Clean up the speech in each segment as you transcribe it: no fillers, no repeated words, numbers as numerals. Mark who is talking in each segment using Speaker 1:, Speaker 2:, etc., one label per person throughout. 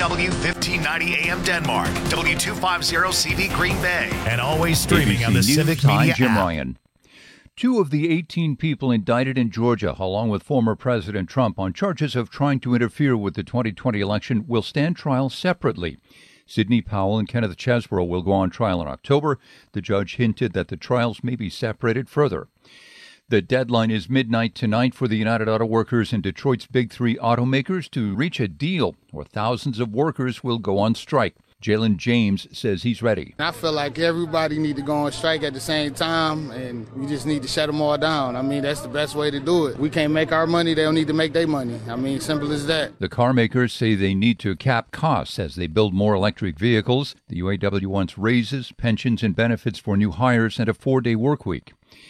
Speaker 1: KSW 1590 AM Denmark, W250 CV Green Bay, and always streaming
Speaker 2: ABC
Speaker 1: on the
Speaker 2: News,
Speaker 1: Civic
Speaker 2: I'm
Speaker 1: Media
Speaker 2: Jim
Speaker 1: app.
Speaker 2: Ryan. 2 of the 18 people indicted in Georgia, along with former President Trump, on charges of trying to interfere with the 2020 election, will stand trial separately. Sidney Powell and Kenneth Chesebro will go on trial in October. The judge hinted that the trials may be separated further. The deadline is midnight tonight for the United Auto Workers and Detroit's Big Three automakers to reach a deal, or thousands of workers will go on strike. Jalen James says he's ready.
Speaker 3: I feel like everybody need to go on strike at the same time, and we just need to shut them all down. I mean, that's the best way to do it. We can't make our money, they don't need to make their money. I mean, simple as that.
Speaker 2: The car makers say they need to cap costs as they build more electric vehicles. The UAW wants raises, pensions, and benefits for new hires and a 4-day work week.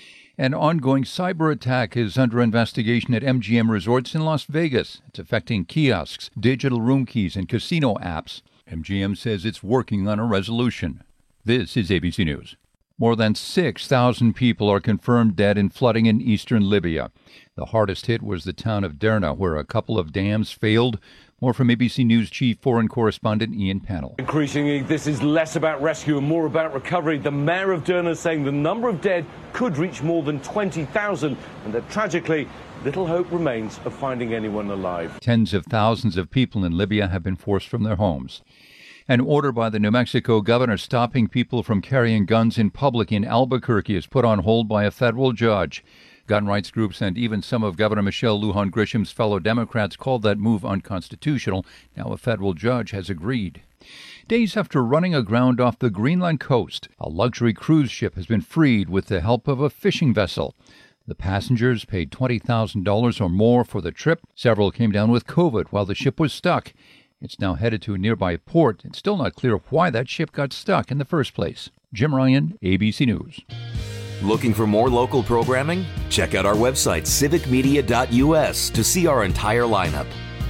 Speaker 2: An ongoing cyber attack is under investigation at MGM Resorts in Las Vegas. It's affecting kiosks, digital room keys, and casino apps. MGM says it's working on a resolution. This is ABC News. More than 6,000 people are confirmed dead in flooding in eastern Libya. The hardest hit was the town of Derna, where a couple of dams failed. More from ABC News Chief Foreign Correspondent Ian Pannell.
Speaker 4: Increasingly, this is less about rescue and more about recovery. The mayor of Derna saying the number of dead could reach more than 20,000 and that tragically, little hope remains of finding anyone alive.
Speaker 2: Tens of thousands of people in Libya have been forced from their homes. An order by the New Mexico governor stopping people from carrying guns in public in Albuquerque is put on hold by a federal judge. Gun rights groups and even some of Governor Michelle Lujan Grisham's fellow Democrats called that move unconstitutional. Now a federal judge has agreed. Days after running aground off the Greenland coast, a luxury cruise ship has been freed with the help of a fishing vessel. The passengers paid $20,000 or more for the trip. Several came down with COVID while the ship was stuck. It's now headed to a nearby port. It's still not clear why that ship got stuck in the first place. Jim Ryan, ABC News.
Speaker 5: Looking for more local programming? Check out our website, civicmedia.us, to see our entire lineup.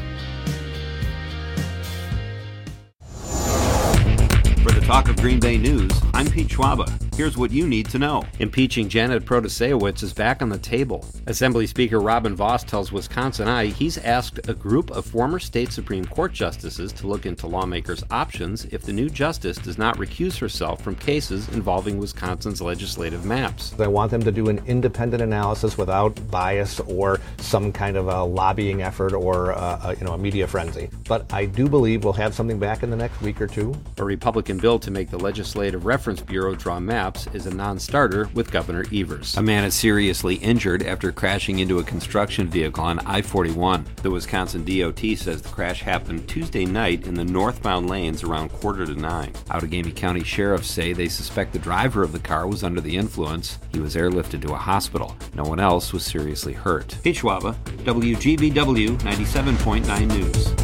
Speaker 6: For the Talk of Green Bay News, I'm Pete Schwaba. Here's what you need to know.
Speaker 7: Impeaching Janet Protasewicz is back on the table. Assembly Speaker Robin Vos tells Wisconsin Eye he's asked a group of former state Supreme Court justices to look into lawmakers' options if the new justice does not recuse herself from cases involving Wisconsin's legislative maps.
Speaker 8: I want them to do an independent analysis without bias or some kind of a lobbying effort or a media frenzy. But I do believe we'll have something back in the next week or two.
Speaker 7: A Republican bill to make the Legislative Reference Bureau draw maps is a non-starter with Governor Evers.
Speaker 6: A man is seriously injured after crashing into a construction vehicle on I-41. The Wisconsin DOT says the crash happened Tuesday night in the northbound lanes around 8:45. Outagamie County sheriffs say they suspect the driver of the car was under the influence. He was airlifted to a hospital. No one else was seriously hurt. Pete Schwaba, WGBW 97.9 News.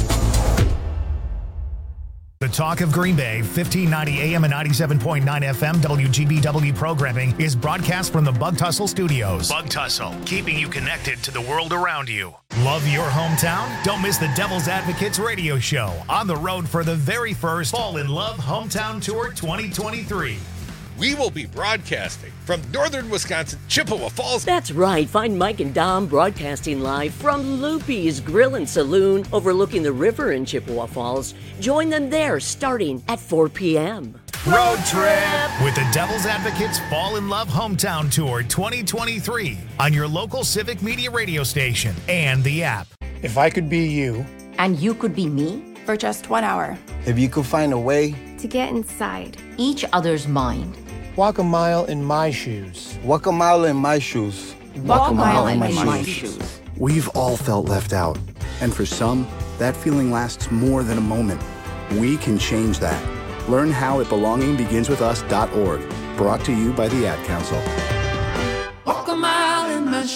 Speaker 1: The Talk of Green Bay, 1590 AM and 97.9 FM WGBW programming is broadcast from the Bug Tussle Studios. Bug Tussle, keeping you connected to the world around you. Love your hometown? Don't miss the Devil's Advocates radio show on the road for the very first Fall in Love Hometown Tour 2023.
Speaker 9: We will be broadcasting from northern Wisconsin, Chippewa Falls.
Speaker 10: That's right. Find Mike and Dom broadcasting live from Loopy's Grill and Saloon overlooking the river in Chippewa Falls. Join them there starting at 4 p.m.
Speaker 1: Road trip with the Devil's Advocates Fall in Love Hometown Tour 2023 on your local Civic Media radio station and the app.
Speaker 11: If I could be you.
Speaker 12: And you could be me.
Speaker 13: For just 1 hour.
Speaker 11: If you could find a way.
Speaker 13: To get inside.
Speaker 12: Each other's mind.
Speaker 11: Walk a mile in my shoes.
Speaker 3: Walk a mile in my shoes.
Speaker 12: Walk a mile in my shoes.
Speaker 14: We've all felt left out. And for some, that feeling lasts more than a moment. We can change that. Learn how at belongingbeginswithus.org. Brought to you by the Ad Council.
Speaker 15: Walk a mile in my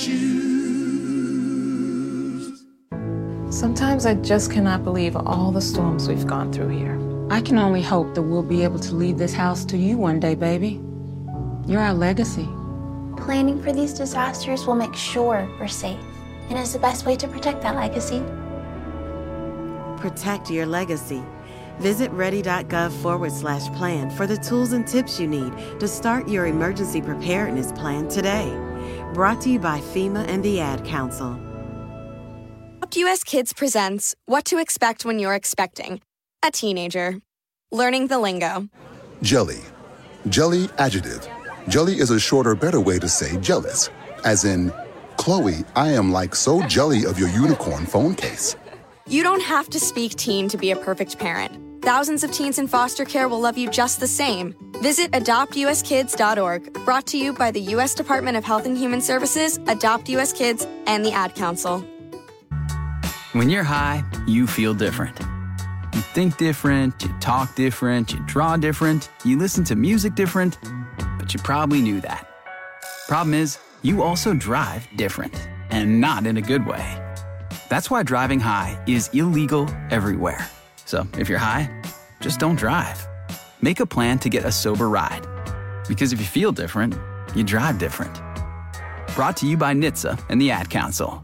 Speaker 15: shoes.
Speaker 16: Sometimes I just cannot believe all the storms we've gone through here.
Speaker 17: I can only hope that we'll be able to leave this house to you one day, baby. You're our legacy.
Speaker 13: Planning for these disasters will make sure we're safe, and is the best way to protect that legacy.
Speaker 18: Protect your legacy. Visit ready.gov/plan for the tools and tips you need to start your emergency preparedness plan today. Brought to you by FEMA and the Ad Council.
Speaker 19: US Kids presents What to Expect When You're Expecting, a teenager. Learning the lingo.
Speaker 20: Jelly. Jelly adjective. Jelly is a shorter, better way to say jealous. As in, Chloe, I am like so jelly of your unicorn phone case.
Speaker 19: You don't have to speak teen to be a perfect parent. Thousands of teens in foster care will love you just the same. Visit adoptuskids.org, brought to you by the U.S. Department of Health and Human Services, Adopt U.S. Kids, and the Ad Council.
Speaker 21: When you're high, you feel different. You think different, you talk different, you draw different, you listen to music different, but you probably knew that. Problem is, you also drive different, and not in a good way. That's why driving high is illegal everywhere. So if you're high, just don't drive. Make a plan to get a sober ride. Because if you feel different, you drive different. Brought to you by NHTSA and the Ad Council.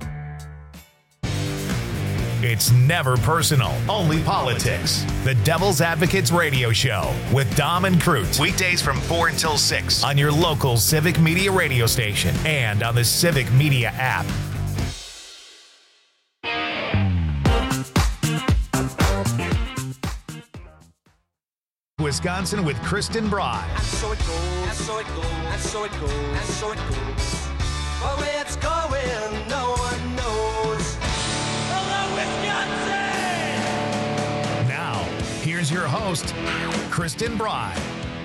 Speaker 1: It's never personal, only politics. The Devil's Advocates Radio Show with Dom and Cruz. Weekdays from 4 until 6 on your local Civic Media radio station and on the Civic Media app. Wisconsin with Kristen Broad.
Speaker 15: And so it goes, and so it goes, and so it goes, and so it goes. But where it's going, no one knows. Hello, Wisconsin!
Speaker 1: Now, here's your host, Kristen Broad.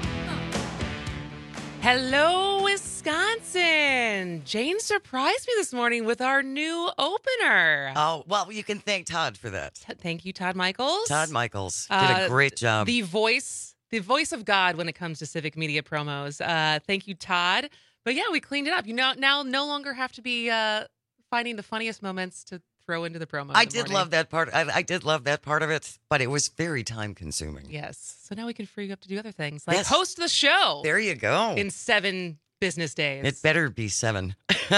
Speaker 22: Hello, Wisconsin. Jane surprised me this morning with our new opener.
Speaker 23: Oh, well, you can thank Todd for that.
Speaker 22: Thank you, Todd Michaels.
Speaker 23: Todd Michaels did a great job.
Speaker 22: The voice of God when it comes to Civic Media promos. Thank you, Todd. But yeah, we cleaned it up. You know, now no longer have to be finding the funniest moments to throw into the promo.
Speaker 23: I did love that part. I did love that part of it, but it was very time consuming.
Speaker 22: Yes. So now we can free you up to do other things, like host the show.
Speaker 23: There you go.
Speaker 22: In 7 business days.
Speaker 23: It better be 7.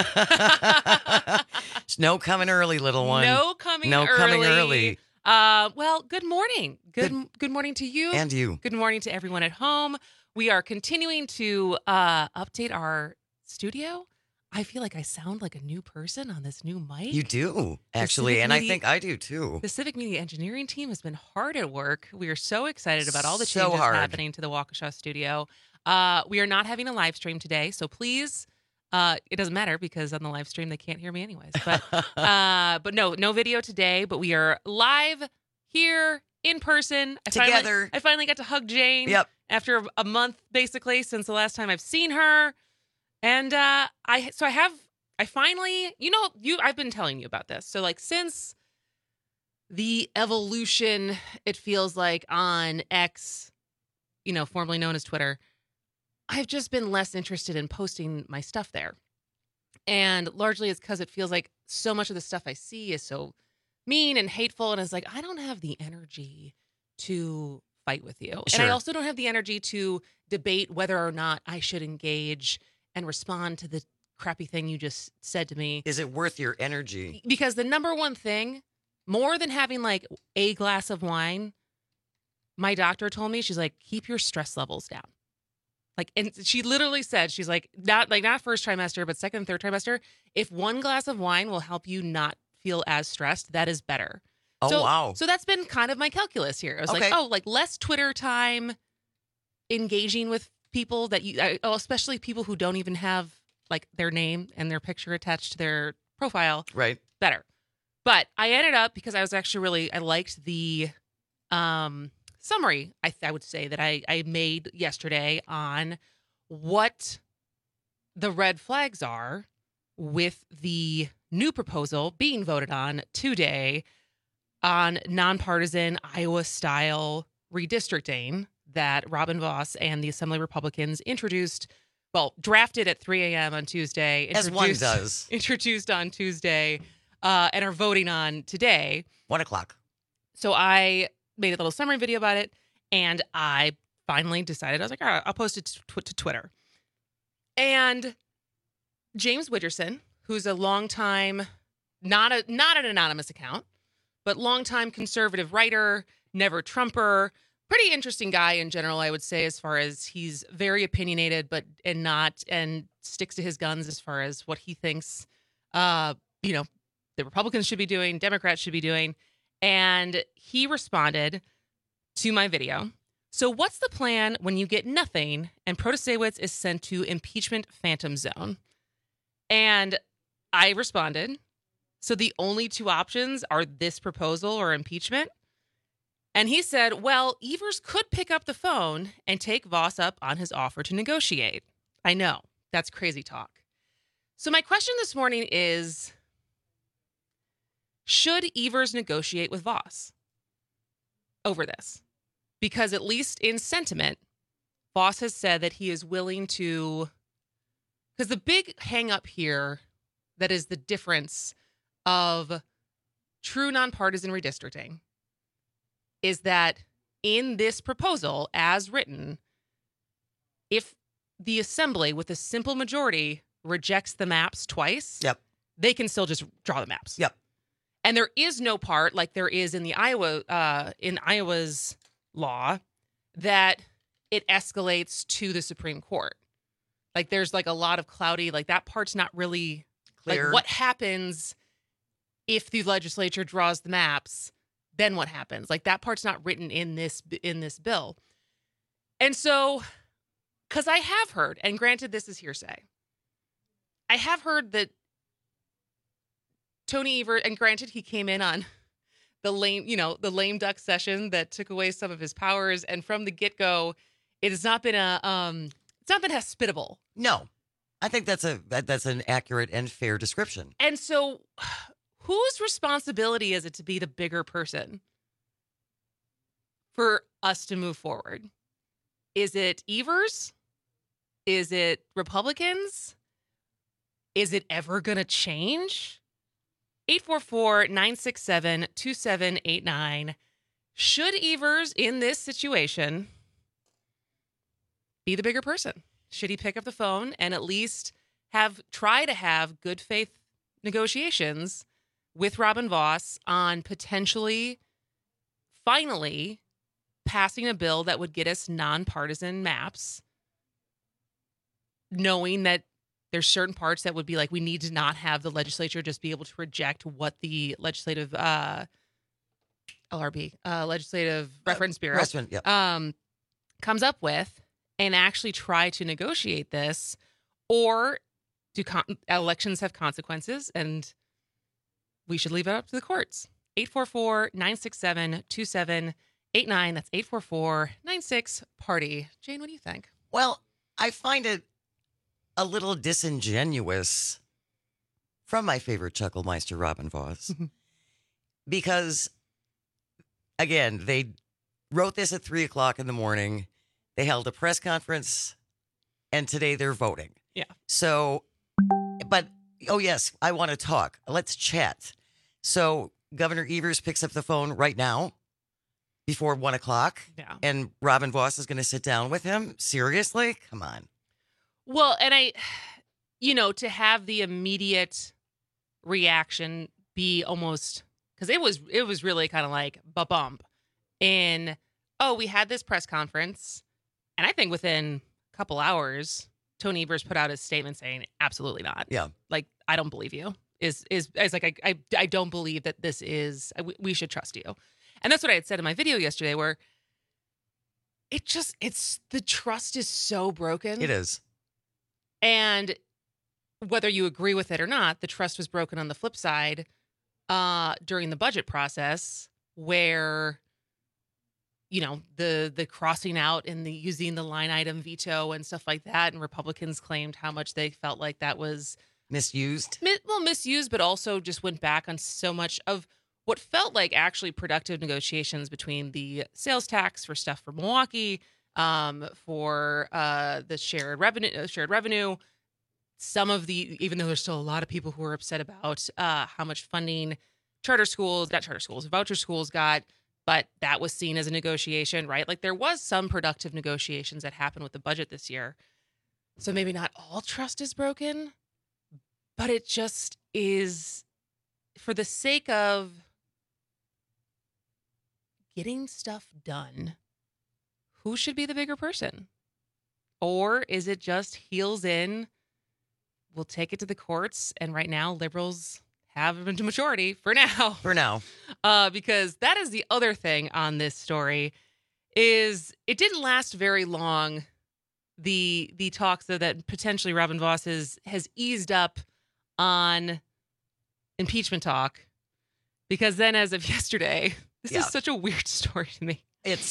Speaker 23: No coming early, little one.
Speaker 22: No coming early. Well, good morning. Good morning to you.
Speaker 23: And you.
Speaker 22: Good morning to everyone at home. We are continuing to update our studio. I feel like I sound like a new person on this new mic.
Speaker 23: You do, actually, and I think I do too.
Speaker 22: The Civic Media engineering team has been hard at work. We are so excited about all the changes happening to the Waukesha studio. We are not having a live stream today, so please, it doesn't matter because on the live stream they can't hear me anyways. But no video today. But we are live here in person
Speaker 23: together.
Speaker 22: I finally got to hug Jane.
Speaker 23: Yep.
Speaker 22: After a month, basically, since the last time I've seen her. And I've been telling you about this. So like since the evolution, it feels like on X, formerly known as Twitter, I've just been less interested in posting my stuff there. And largely it's because it feels like so much of the stuff I see is so mean and hateful. And it's like, I don't have the energy to fight with you.
Speaker 23: Sure.
Speaker 22: And I also don't have the energy to debate whether or not I should engage and respond to the crappy thing you just said to me.
Speaker 23: Is it worth your energy?
Speaker 22: Because the number one thing, more than having like a glass of wine, my doctor told me, she's like, keep your stress levels down. Like, and she literally said, she's like, not first trimester, but second and third trimester, if one glass of wine will help you not feel as stressed, that is better.
Speaker 23: Oh, wow.
Speaker 22: So that's been kind of my calculus here. I was like, less Twitter time, engaging with people that especially people who don't even have like their name and their picture attached to their profile.
Speaker 23: Right.
Speaker 22: Better. But I ended up, because I was actually I liked the summary, I would say, that I made yesterday on what the red flags are with the new proposal being voted on today on nonpartisan Iowa-style redistricting that Robin Vos and the Assembly Republicans drafted at 3 a.m. on Tuesday.
Speaker 23: As one does.
Speaker 22: Introduced on Tuesday and are voting on today.
Speaker 23: 1 o'clock.
Speaker 22: So I made a little summary video about it, and I finally decided, I was like, all right, I'll post it to Twitter. And James Widgerson, who's a longtime, not an anonymous account, but longtime conservative writer, never Trumper, pretty interesting guy in general, I would say, as far as he's very opinionated, and sticks to his guns as far as what he thinks, the Republicans should be doing, Democrats should be doing. And he responded to my video. So what's the plan when you get nothing and Protasewicz is sent to impeachment phantom zone? And I responded, so the only two options are this proposal or impeachment? And he said, well, Evers could pick up the phone and take Vos up on his offer to negotiate. I know, that's crazy talk. So my question this morning is, should Evers negotiate with Vos over this? Because at least in sentiment, Vos has said that he is willing to, because the big hang up here that is the difference of true nonpartisan redistricting is that in this proposal, as written, if the assembly with a simple majority rejects the maps twice, they can still just draw the maps. And there is no part like there is in the Iowa's law that it escalates to the Supreme Court. Like there's like a lot of cloudy, like that part's not really clear. Like what happens if the legislature draws the maps, then what happens? Like that part's not written in this bill. And so, because I have heard, and granted this is hearsay, I have heard that Tony Evers, and granted he came in on the lame duck session that took away some of his powers, and from the get-go, it has not been it's not been hospitable.
Speaker 23: No, I think that's an accurate and fair description.
Speaker 22: And so, whose responsibility is it to be the bigger person for us to move forward? Is it Evers? Is it Republicans? Is it ever going to change? 844-967-2789. Should Evers in this situation be the bigger person? Should he pick up the phone and at least try to have good faith negotiations with Robin Vos on potentially, finally, passing a bill that would get us nonpartisan maps, knowing that there's certain parts that would be like, we need to not have the legislature just be able to reject what the legislative Legislative Reference Bureau comes up with, and actually try to negotiate this? Or do elections have consequences and we should leave it up to the courts? 844-967-2789. That's 844-96-PARTY. Jane, what do you think?
Speaker 23: Well, I find it a little disingenuous from my favorite Chucklemeister, Robin Vos, because, again, they wrote this at 3 o'clock in the morning. They held a press conference, and today they're voting.
Speaker 22: Yeah.
Speaker 23: So, but, oh, yes, I want to talk. Let's chat. So, Governor Evers picks up the phone right now before 1 o'clock.
Speaker 22: Yeah.
Speaker 23: And Robin Vos is going to sit down with him? Seriously? Come on.
Speaker 22: Well, and to have the immediate reaction be almost, because it was really kind of like bump in, we had this press conference, and I think within a couple hours, Tony Evers put out his statement saying, absolutely not.
Speaker 23: Yeah.
Speaker 22: Like, I don't believe you. Is like, I don't believe that this is, we should trust you. And that's what I had said in my video yesterday, where the trust is so broken.
Speaker 23: It is.
Speaker 22: And whether you agree with it or not, the trust was broken on the flip side during the budget process, where, the crossing out and the using the line item veto and stuff like that. And Republicans claimed how much they felt like that was
Speaker 23: misused.
Speaker 22: Misused, but also just went back on so much of what felt like actually productive negotiations between the sales tax for stuff for Milwaukee, for the shared revenue. Some of even though there's still a lot of people who are upset about how much funding voucher schools got, but that was seen as a negotiation, right? Like there was some productive negotiations that happened with the budget this year. So maybe not all trust is broken, but it just is, for the sake of getting stuff done, who should be the bigger person? Or is it just heels in, we'll take it to the courts, and right now liberals have a majority for now.
Speaker 23: For now.
Speaker 22: Because that is the other thing on this story. is it didn't last very long. The talks that potentially Robin Vos has eased up on impeachment talk, because then as of yesterday, this is such a weird story to me.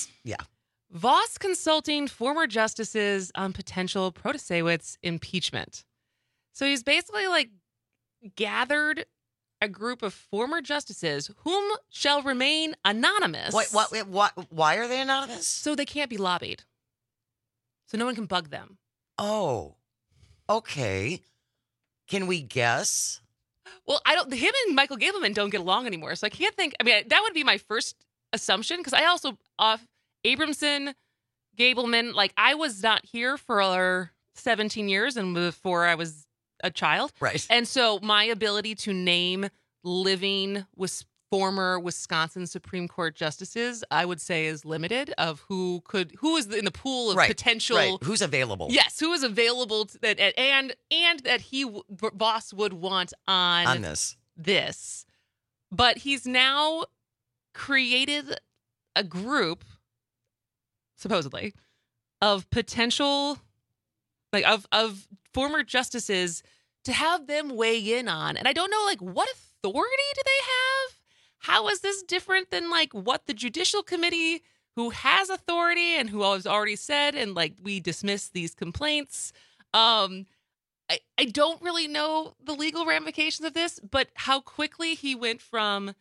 Speaker 22: Vos consulting former justices on potential Protasewicz impeachment. So he's basically like gathered a group of former justices whom shall remain anonymous.
Speaker 23: Why are they anonymous?
Speaker 22: So they can't be lobbied. So no one can bug them.
Speaker 23: Oh, okay. Can we guess?
Speaker 22: Well, him and Michael Gableman don't get along anymore. So I can't think. I mean, that would be my first assumption, because I also, Abramson, Gableman, like I was not here for 17 years and before I was a child.
Speaker 23: Right.
Speaker 22: And so my ability to name living former Wisconsin Supreme Court justices, I would say, is limited of who is in the pool of potential.
Speaker 23: Right. Who's available?
Speaker 22: Yes, who is available and that Vos would want on this. But he's now created a group, supposedly, of potential, like of former justices to have them weigh in on. And I don't know, like, what authority do they have? How is this different than like what the Judicial Committee, who has authority and who has already said, and like we dismiss these complaints? I don't really know the legal ramifications of this, but how quickly he went from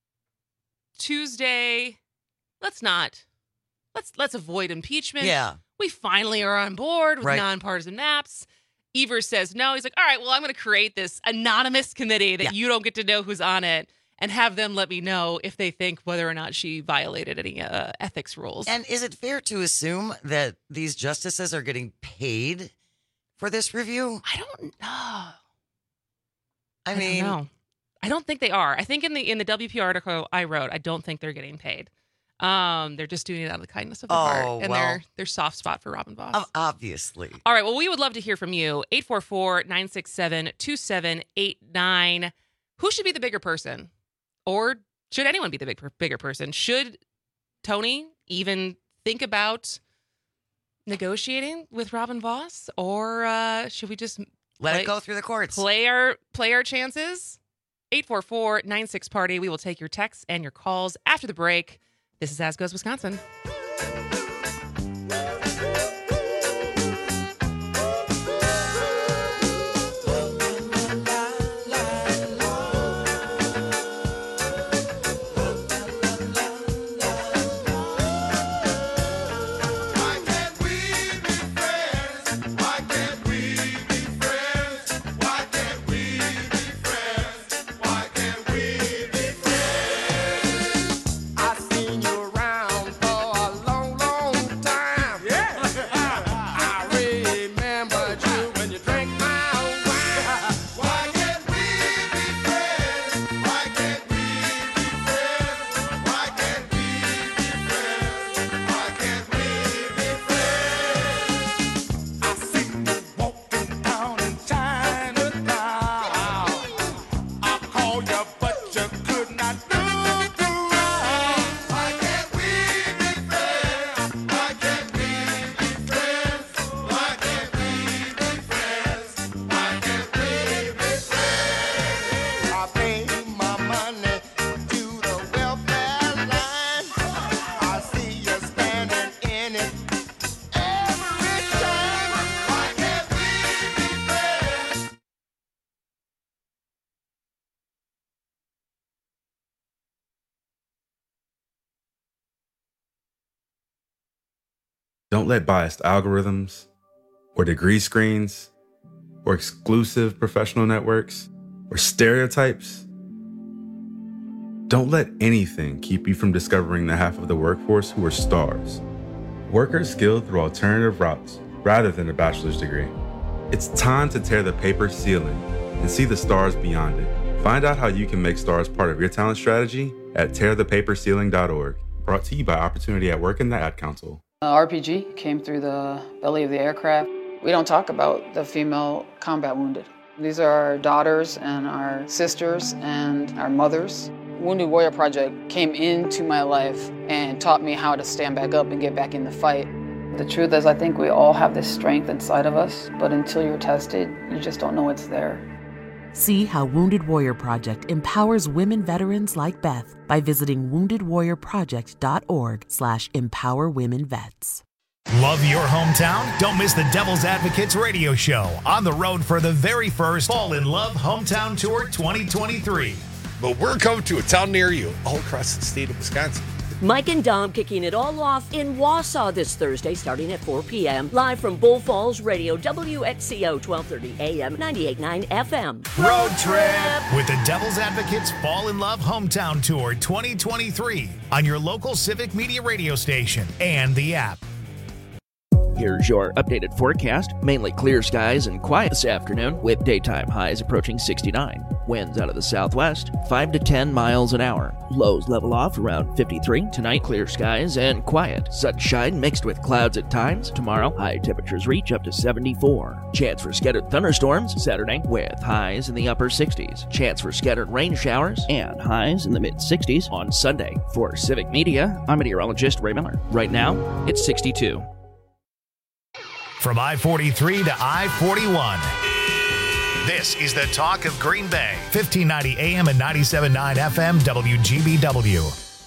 Speaker 22: Tuesday, let's avoid impeachment.
Speaker 23: Yeah.
Speaker 22: We finally are on board with nonpartisan maps. Evers says no. He's like, all right, well, I'm going to create this anonymous committee that you don't get to know who's on it, and have them let me know if they think whether or not she violated any ethics rules.
Speaker 23: And is it fair to assume that these justices are getting paid for this review?
Speaker 22: I don't know.
Speaker 23: I mean,
Speaker 22: don't know. I don't think they are. I think in the WP article I wrote, I don't think they're getting paid. They're just doing it out of the kindness of their heart, and their soft spot for Robin Vos.
Speaker 23: Obviously.
Speaker 22: All right. Well, we would love to hear from you. 844-967-2789. Who should be the bigger person? Or should anyone be the bigger person? Should Tony even think about negotiating with Robin Vos? Or should we just
Speaker 23: let it go through the courts?
Speaker 22: Play our chances? 844-96-PARTY. We will take your texts and your calls after the break. This is As Goes Wisconsin.
Speaker 2: Don't let biased algorithms, or degree screens, or exclusive professional networks, or stereotypes. Don't let anything keep you from discovering the half of the workforce who are stars. Workers skilled through alternative routes rather than a bachelor's degree. It's time to tear the paper ceiling and see the stars beyond it. Find out how you can make stars part of your talent strategy at tearthepaperceiling.org. Brought to you by Opportunity at Work and the Ad Council.
Speaker 4: RPG came through the belly of the aircraft. We don't talk about the female combat wounded. These are our daughters and our sisters and our mothers. Wounded Warrior Project came into my life and taught me how to stand back up and get back in the fight. The truth is, I think we all have this strength inside of us, but until you're tested, you just don't know it's there.
Speaker 5: See how Wounded Warrior Project empowers women veterans like Beth by visiting woundedwarriorproject.org/empowerwomenvets.
Speaker 1: Love your hometown? Don't miss the Devil's Advocates radio show on the road for the very first Fall in Love Hometown Tour 2023.
Speaker 9: But we're coming to a town near you all across the state of Wisconsin.
Speaker 10: Mike and Dom kicking it all off in Wausau this Thursday starting at 4 p.m. Live from Bull Falls Radio, WXCO 1230 AM, 98.9 FM.
Speaker 1: Road trip with the Devil's Advocates Fall in Love Hometown Tour 2023 on your local Civic Media radio station and the app.
Speaker 7: Here's your updated forecast. Mainly clear skies and quiet this afternoon with daytime highs approaching 69. Winds out of the southwest, 5 to 10 miles an hour. Lows level off around 53. Tonight, clear skies and quiet. Sunshine mixed with clouds at times. Tomorrow, high temperatures reach up to 74. Chance for scattered thunderstorms Saturday with highs in the upper 60s. Chance for scattered rain showers and highs in the mid-60s on Sunday. For Civic Media, I'm meteorologist Ray Miller. Right now, it's 62.
Speaker 1: From I-43 to I-41. This is the talk of Green Bay. 1590 AM and 97.9 FM WGBW.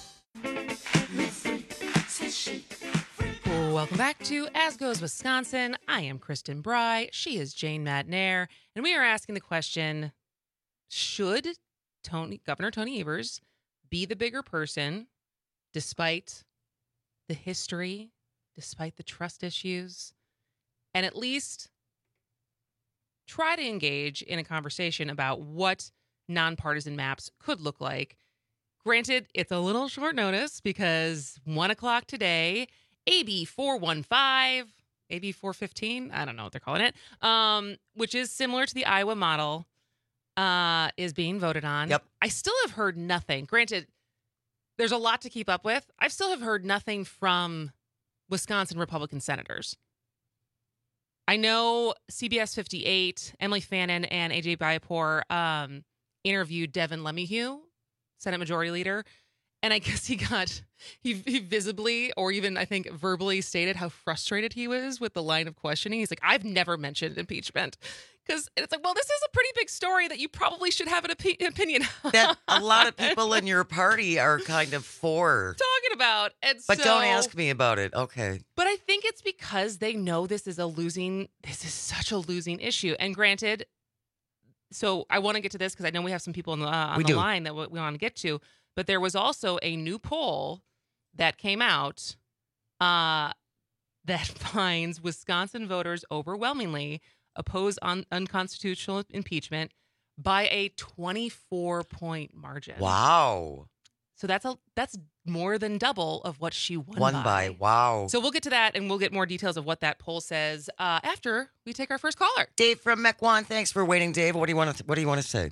Speaker 22: Welcome back to As Goes Wisconsin. I am Kristen Bry. She is Jane Madnair. And we are asking the question, should Governor Tony Evers be the bigger person despite the history, despite the trust issues, and at least try to engage in a conversation about what nonpartisan maps could look like? Granted, it's a little short notice because 1 o'clock today, AB 415, AB 415, I don't know what they're calling it, which is similar to the Iowa model, is being voted on.
Speaker 23: Yep.
Speaker 22: I still have heard nothing. Granted, there's a lot to keep up with. I still have heard nothing from Wisconsin Republican senators. I know CBS 58, Emily Fannin and AJ Bayapor interviewed Devin LeMahieu, Senate Majority Leader, and I guess he visibly, or even I think verbally, stated how frustrated he was with the line of questioning. He's like, I've never mentioned impeachment. Because it's like, well, this is a pretty big story that you probably should have an opinion on.
Speaker 23: That a lot of people in your party are kind of for
Speaker 22: talking about. And
Speaker 23: but don't ask me about it. Okay.
Speaker 22: But I think it's because they know this is such a losing issue. And granted, so I want to get to this because I know we have some people on the line that we want to get to. But there was also a new poll that came out that finds Wisconsin voters overwhelmingly oppose unconstitutional impeachment by a 24-point margin.
Speaker 23: Wow.
Speaker 22: So that's more than double of what she
Speaker 23: won by. Wow.
Speaker 22: So we'll get to that, and we'll get more details of what that poll says after we take our first caller.
Speaker 23: Dave from Mequon, thanks for waiting, Dave. What do you want to say?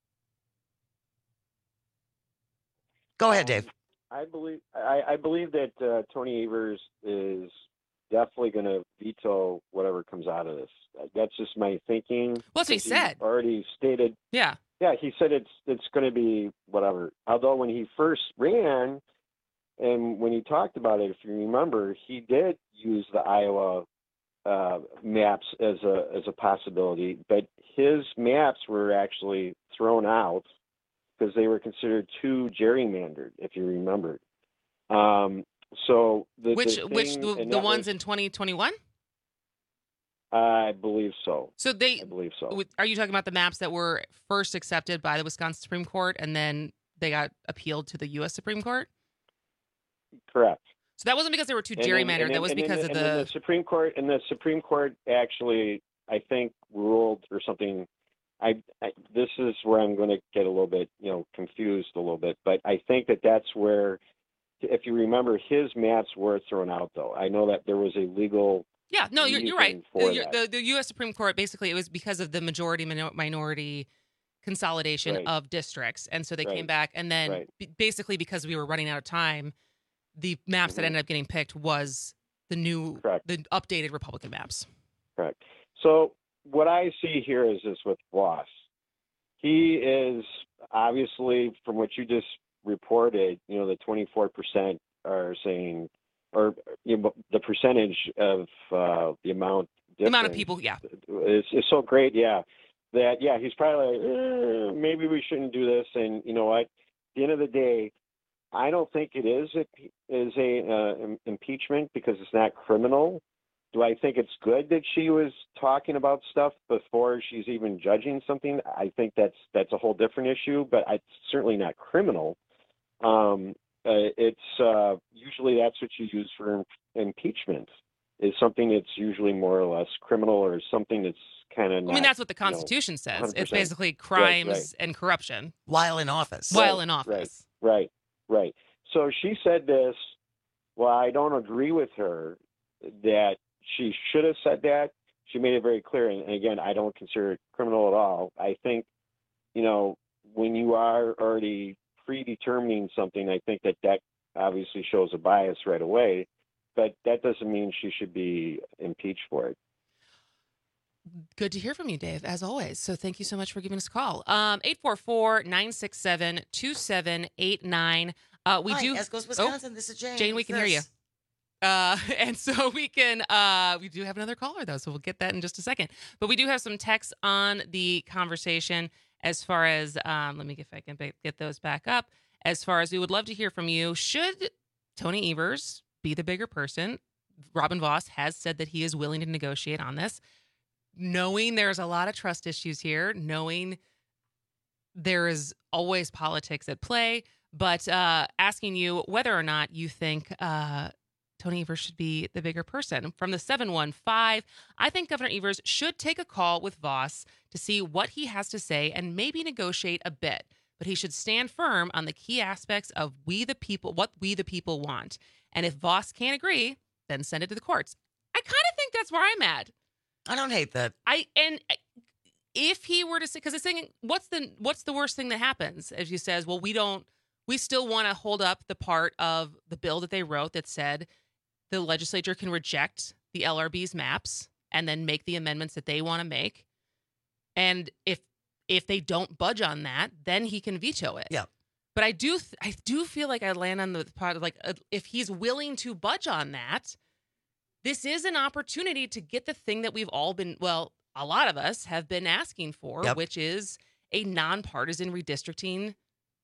Speaker 23: Go ahead, Dave.
Speaker 8: I believe that Tony Evers is definitely going to veto whatever comes out of this. That's just my thinking.
Speaker 22: Well, that's what he said.
Speaker 8: Already stated.
Speaker 22: Yeah.
Speaker 8: Yeah, he said it's going to be whatever. Although when he first ran and when he talked about it, if you remember, he did use the Iowa maps as a possibility, but his maps were actually thrown out because they were considered too gerrymandered, if you remember. So the
Speaker 22: ones in 2021?
Speaker 8: I believe so.
Speaker 22: I believe so. Are you talking about the maps that were first accepted by the Wisconsin Supreme Court and then they got appealed to the U.S. Supreme Court?
Speaker 8: Correct.
Speaker 22: So that wasn't because they were too gerrymandered. That was because of the
Speaker 8: Supreme Court. And the Supreme Court actually, I think, ruled or something. This is where I'm going to get a little bit, confused a little bit. But I think that's where, if you remember, his maps were thrown out. Though I know that there was a legal.
Speaker 22: Yeah, no, you're right. The U.S. Supreme Court, basically, it was because of the majority-minority consolidation of districts. And so they came back. And then basically because we were running out of time, the maps that ended up getting picked was the updated Republican maps.
Speaker 8: Correct. So what I see here is this with Voss. He is obviously, from what you just reported, the 24% are saying, or the percentage of the amount
Speaker 22: of people,
Speaker 8: is so great, that he's probably like, maybe we shouldn't do this. And you know what? At the end of the day, I don't think it is a impeachment because it's not criminal. Do I think it's good that she was talking about stuff before she's even judging something? I think that's a whole different issue, but it's certainly not criminal. It's usually that's what you use for impeachment, is something that's usually more or less criminal or something that's kind of.
Speaker 22: I mean, that's what the Constitution says. 100%. It's basically crimes and corruption
Speaker 23: while in office.
Speaker 8: Right. So she said this. Well, I don't agree with her that she should have said that. She made it very clear. And again, I don't consider it criminal at all. I think, when you are already predetermining something, I think that obviously shows a bias right away. But that doesn't mean she should be impeached for it.
Speaker 22: Good to hear from you, Dave, as always. So thank you so much for giving us a call. 844-967-2789.
Speaker 23: Hi, Escos, Wisconsin. This is Jane.
Speaker 22: Jane, we can hear you. And so we do have another caller, though, so we'll get that in just a second. But we do have some texts on the conversation as far as, let me see if I can get those back up. As far as we would love to hear from you, should Tony Evers be the bigger person? Robin Vos has said that he is willing to negotiate on this, knowing there's a lot of trust issues here, knowing there is always politics at play, but asking you whether or not you think Tony Evers should be the bigger person. From the 715, I think Governor Evers should take a call with Vos to see what he has to say and maybe negotiate a bit. But he should stand firm on the key aspects of what we the people want. And if Vos can't agree, then send it to the courts. I kind of think that's where I'm at.
Speaker 23: I don't hate that.
Speaker 22: If he were to say, because it's saying, what's the worst thing that happens? As he says, well, we still want to hold up the part of the bill that they wrote that said the legislature can reject the LRB's maps and then make the amendments that they want to make. And if they don't budge on that, then he can veto it.
Speaker 23: Yeah.
Speaker 22: But I do feel like I land on the part of if he's willing to budge on that, this is an opportunity to get the thing that we've all been, a lot of us have been asking for, which is a nonpartisan redistricting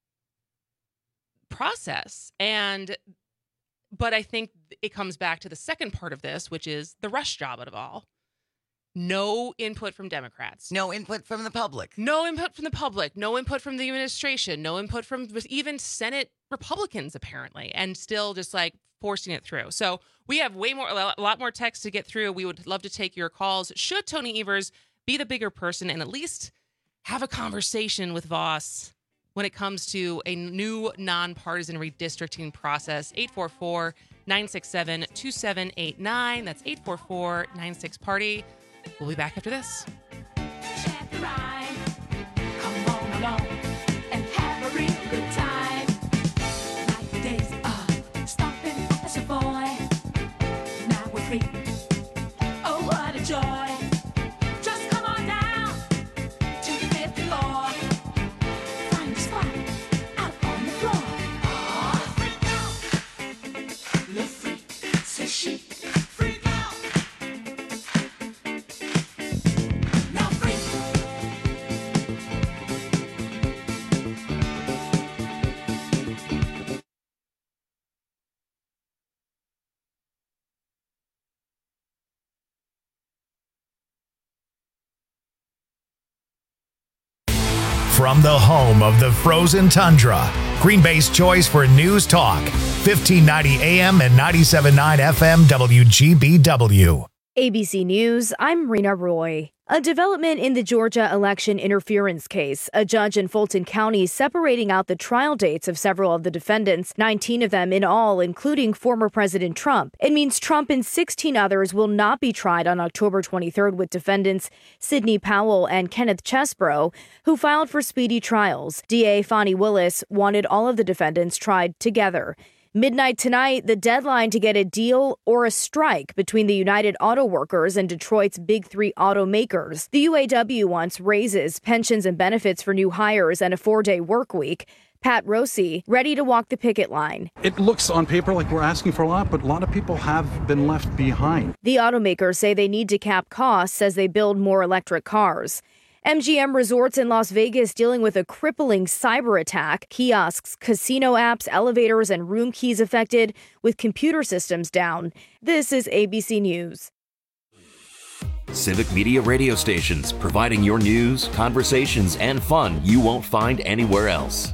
Speaker 22: process. But I think it comes back to the second part of this, which is the rush job of it all. No input from Democrats.
Speaker 23: No input from the public.
Speaker 22: No input from the public. No input from the administration. No input from even Senate Republicans, apparently, and still just forcing it through. So we have a lot more text to get through. We would love to take your calls. Should Tony Evers be the bigger person and at least have a conversation with Vos when it comes to a new nonpartisan redistricting process? 844-967-2789. That's 844-96-PARTY. We'll be back after this.
Speaker 1: From the home of the frozen tundra, Green Bay's choice for news talk, 1590 AM and 97.9 FM WGBW.
Speaker 3: ABC News, I'm Rena Roy. A development in the Georgia election interference case. A judge in Fulton County separating out the trial dates of several of the defendants, 19 of them in all, including former President Trump. It means Trump and 16 others will not be tried on October 23rd with defendants Sidney Powell and Kenneth Chesbrough, who filed for speedy trials. DA Fani Willis wanted all of the defendants tried together. Midnight tonight, the deadline to get a deal or a strike between the United Auto Workers and Detroit's big three automakers. The UAW wants raises, pensions and benefits for new hires, and a 4-day work week. Pat Rossi, ready to walk the picket line.
Speaker 6: It looks on paper like we're asking for a lot, but a lot of people have been left behind.
Speaker 3: The automakers say they need to cap costs as they build more electric cars. MGM Resorts in Las Vegas dealing with a crippling cyber attack. Kiosks, casino apps, elevators, and room keys affected, with computer systems down. This is ABC News.
Speaker 11: Civic Media radio stations, providing your news, conversations, and fun you won't find anywhere else.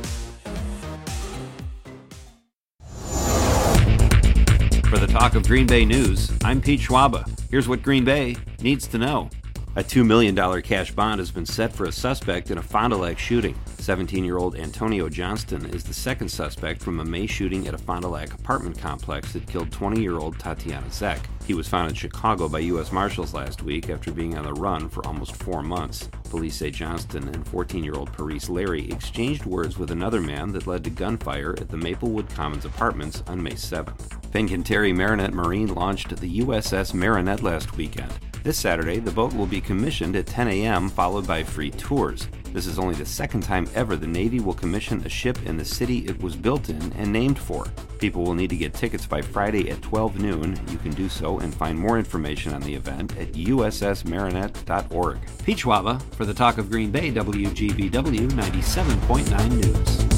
Speaker 12: For the Talk of Green Bay News, I'm Pete Schwaba. Here's what Green Bay needs to know. A $2 million cash bond has been set for a suspect in a Fond du Lac shooting. 17-year-old Antonio Johnston is the second suspect from a May shooting at a Fond du Lac apartment complex that killed 20-year-old Tatiana Zek. He was found in Chicago by U.S. Marshals last week after being on the run for almost 4 months. Police say Johnston and 14-year-old Parise Larry exchanged words with another man that led to gunfire at the Maplewood Commons Apartments on May 7th. Fincantieri Marinette Marine launched the USS Marinette last weekend. This Saturday, the boat will be commissioned at 10 a.m., followed by free tours. This is only the second time ever the Navy will commission a ship in the city it was built in and named for. People will need to get tickets by Friday at 12 noon. You can do so and find more information on the event at ussmarinette.org. Pete Schwaba for the Talk of Green Bay, WGBW 97.9 News.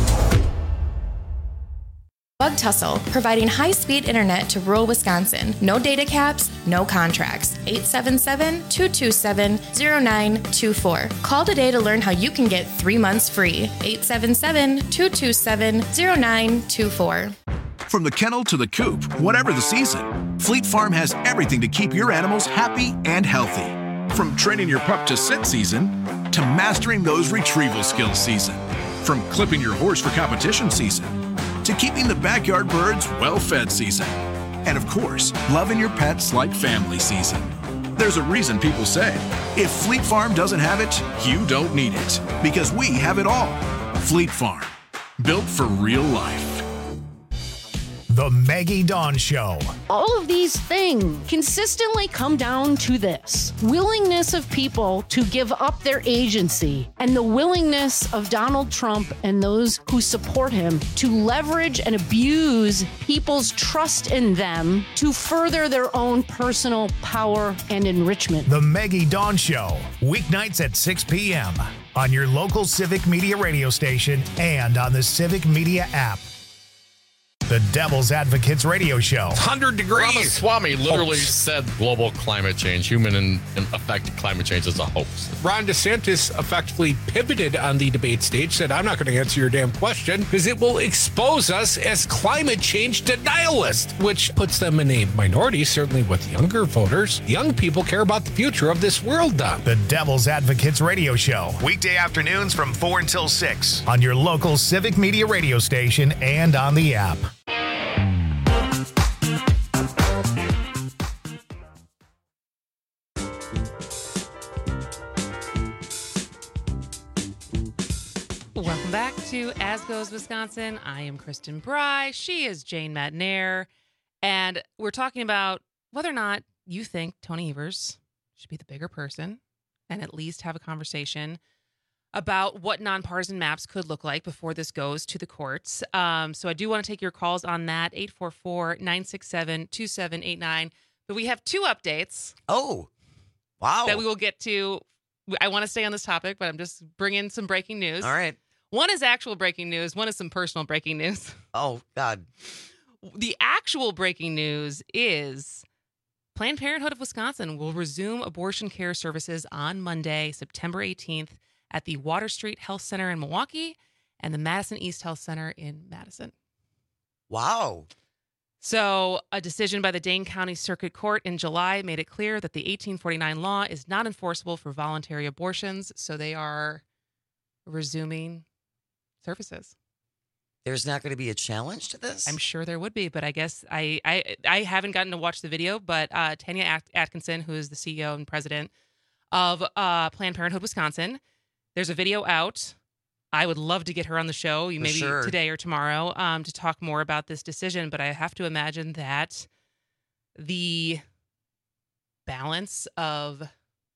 Speaker 24: Bug Tussle, providing high-speed internet to rural Wisconsin. No data caps, no contracts. 877-227-0924. Call today to learn how you can get 3 months free. 877-227-0924.
Speaker 25: From the kennel to the coop, whatever the season, Fleet Farm has everything to keep your animals happy and healthy. From training your pup to sit season, to mastering those retrieval skills season. From clipping your horse for competition season, to keeping the backyard birds well-fed season. And of course, loving your pets like family season. There's a reason people say, if Fleet Farm doesn't have it, you don't need it. Because we have it all. Fleet Farm, built for real life.
Speaker 1: The Maggie Dawn Show.
Speaker 26: All of these things consistently come down to this: willingness of people to give up their agency, and the willingness of Donald Trump and those who support him to leverage and abuse people's trust in them to further their own personal power and enrichment.
Speaker 1: The Maggie Dawn Show, weeknights at 6 p.m. on your local Civic Media radio station and on the Civic Media app. The Devil's Advocates Radio Show.
Speaker 9: 100 degrees.
Speaker 27: Ramaswamy literally said global climate change, human and affected climate change is a hoax.
Speaker 9: Ron DeSantis effectively pivoted on the debate stage, said, I'm not going to answer your damn question because it will expose us as climate change denialists, which puts them in a minority, certainly with younger voters. Young people care about the future of this world, Don.
Speaker 1: The Devil's Advocates Radio Show. Weekday afternoons from 4 until 6 on your local Civic Media radio station and on the app.
Speaker 22: Welcome back to As Goes Wisconsin. I am Kristen Bry. She is Jane Madnair. And we're talking about whether or not you think Tony Evers should be the bigger person and at least have a conversation about what nonpartisan maps could look like before this goes to the courts. So I do want to take your calls on that, 844-967-2789. But we have 2 updates.
Speaker 23: Oh, wow.
Speaker 22: That we will get to. I want to stay on this topic, but I'm just bringing some breaking news.
Speaker 23: All right.
Speaker 22: One is actual breaking news. One is some personal breaking news.
Speaker 23: Oh, God.
Speaker 22: The actual breaking news is Planned Parenthood of Wisconsin will resume abortion care services on Monday, September 18th at the Water Street Health Center in Milwaukee and the Madison East Health Center in Madison.
Speaker 23: Wow.
Speaker 22: So a decision by the Dane County Circuit Court in July made it clear that the 1849 law is not enforceable for voluntary abortions, so they are resuming services.
Speaker 23: There's not going to be a challenge to this?
Speaker 22: I'm sure there would be, but I guess I haven't gotten to watch the video, but Tanya Atkinson, who is the CEO and president of Planned Parenthood Wisconsin, there's a video out. I would love to get her on the show, maybe today or tomorrow, to talk more about this decision. But I have to imagine that the balance of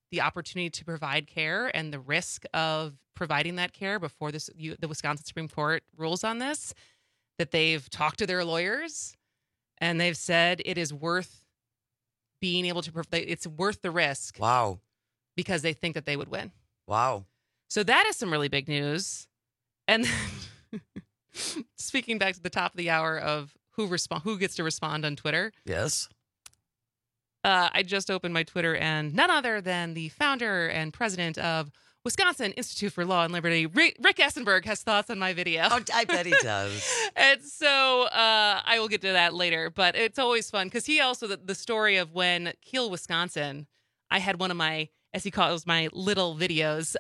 Speaker 22: the opportunity to provide care and the risk of providing that care before the Wisconsin Supreme Court rules on this, that they've talked to their lawyers and they've said it is worth being able to it's worth the risk.
Speaker 23: Wow.
Speaker 22: Because they think that they would win.
Speaker 23: Wow.
Speaker 22: So that is some really big news. And then, speaking back to the top of the hour of who gets to respond on Twitter.
Speaker 23: Yes.
Speaker 22: I just opened my Twitter, and none other than the founder and president of Wisconsin Institute for Law and Liberty, Rick Essenberg, has thoughts on my video.
Speaker 23: Oh, I bet he does.
Speaker 22: And so I will get to that later. But it's always fun because he also, the story of when Kiel, Wisconsin, I had one of my, as he calls my little videos,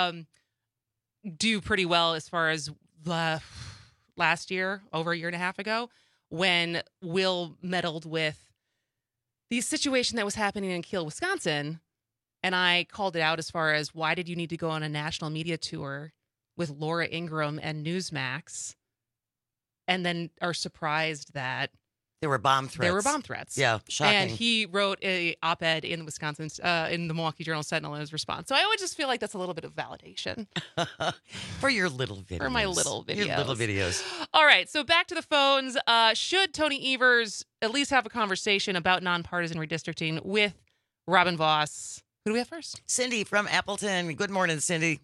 Speaker 22: do pretty well as far as last year, over a year and a half ago, when Will meddled with the situation that was happening in Kiel, Wisconsin. And I called it out as far as, why did you need to go on a national media tour with Laura Ingraham and Newsmax, and then are surprised that
Speaker 23: there were bomb threats. Yeah, shocking.
Speaker 22: And he wrote a op-ed in Wisconsin, in the Milwaukee Journal Sentinel in his response. So I would just feel like that's a little bit of validation.
Speaker 23: For your little videos.
Speaker 22: For my little videos.
Speaker 23: Your little videos.
Speaker 22: All right, so back to the phones. Should Tony Evers at least have a conversation about nonpartisan redistricting with Robin Vos? Who do we have first?
Speaker 23: Cindy from Appleton. Good morning, Cindy.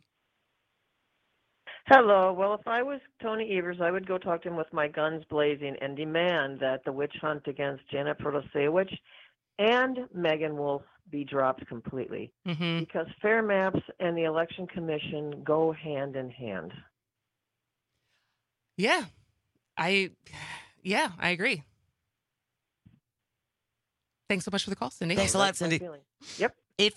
Speaker 13: Hello. Well, if I was Tony Evers, I would go talk to him with my guns blazing and demand that the witch hunt against Janet Protasewicz and Megan Wolf be dropped completely.
Speaker 22: Mm-hmm.
Speaker 13: Because fair maps and the Election Commission go hand in hand.
Speaker 22: Yeah, I agree. Thanks so much for the call, Cindy.
Speaker 23: Thanks a lot, Cindy.
Speaker 13: Yep.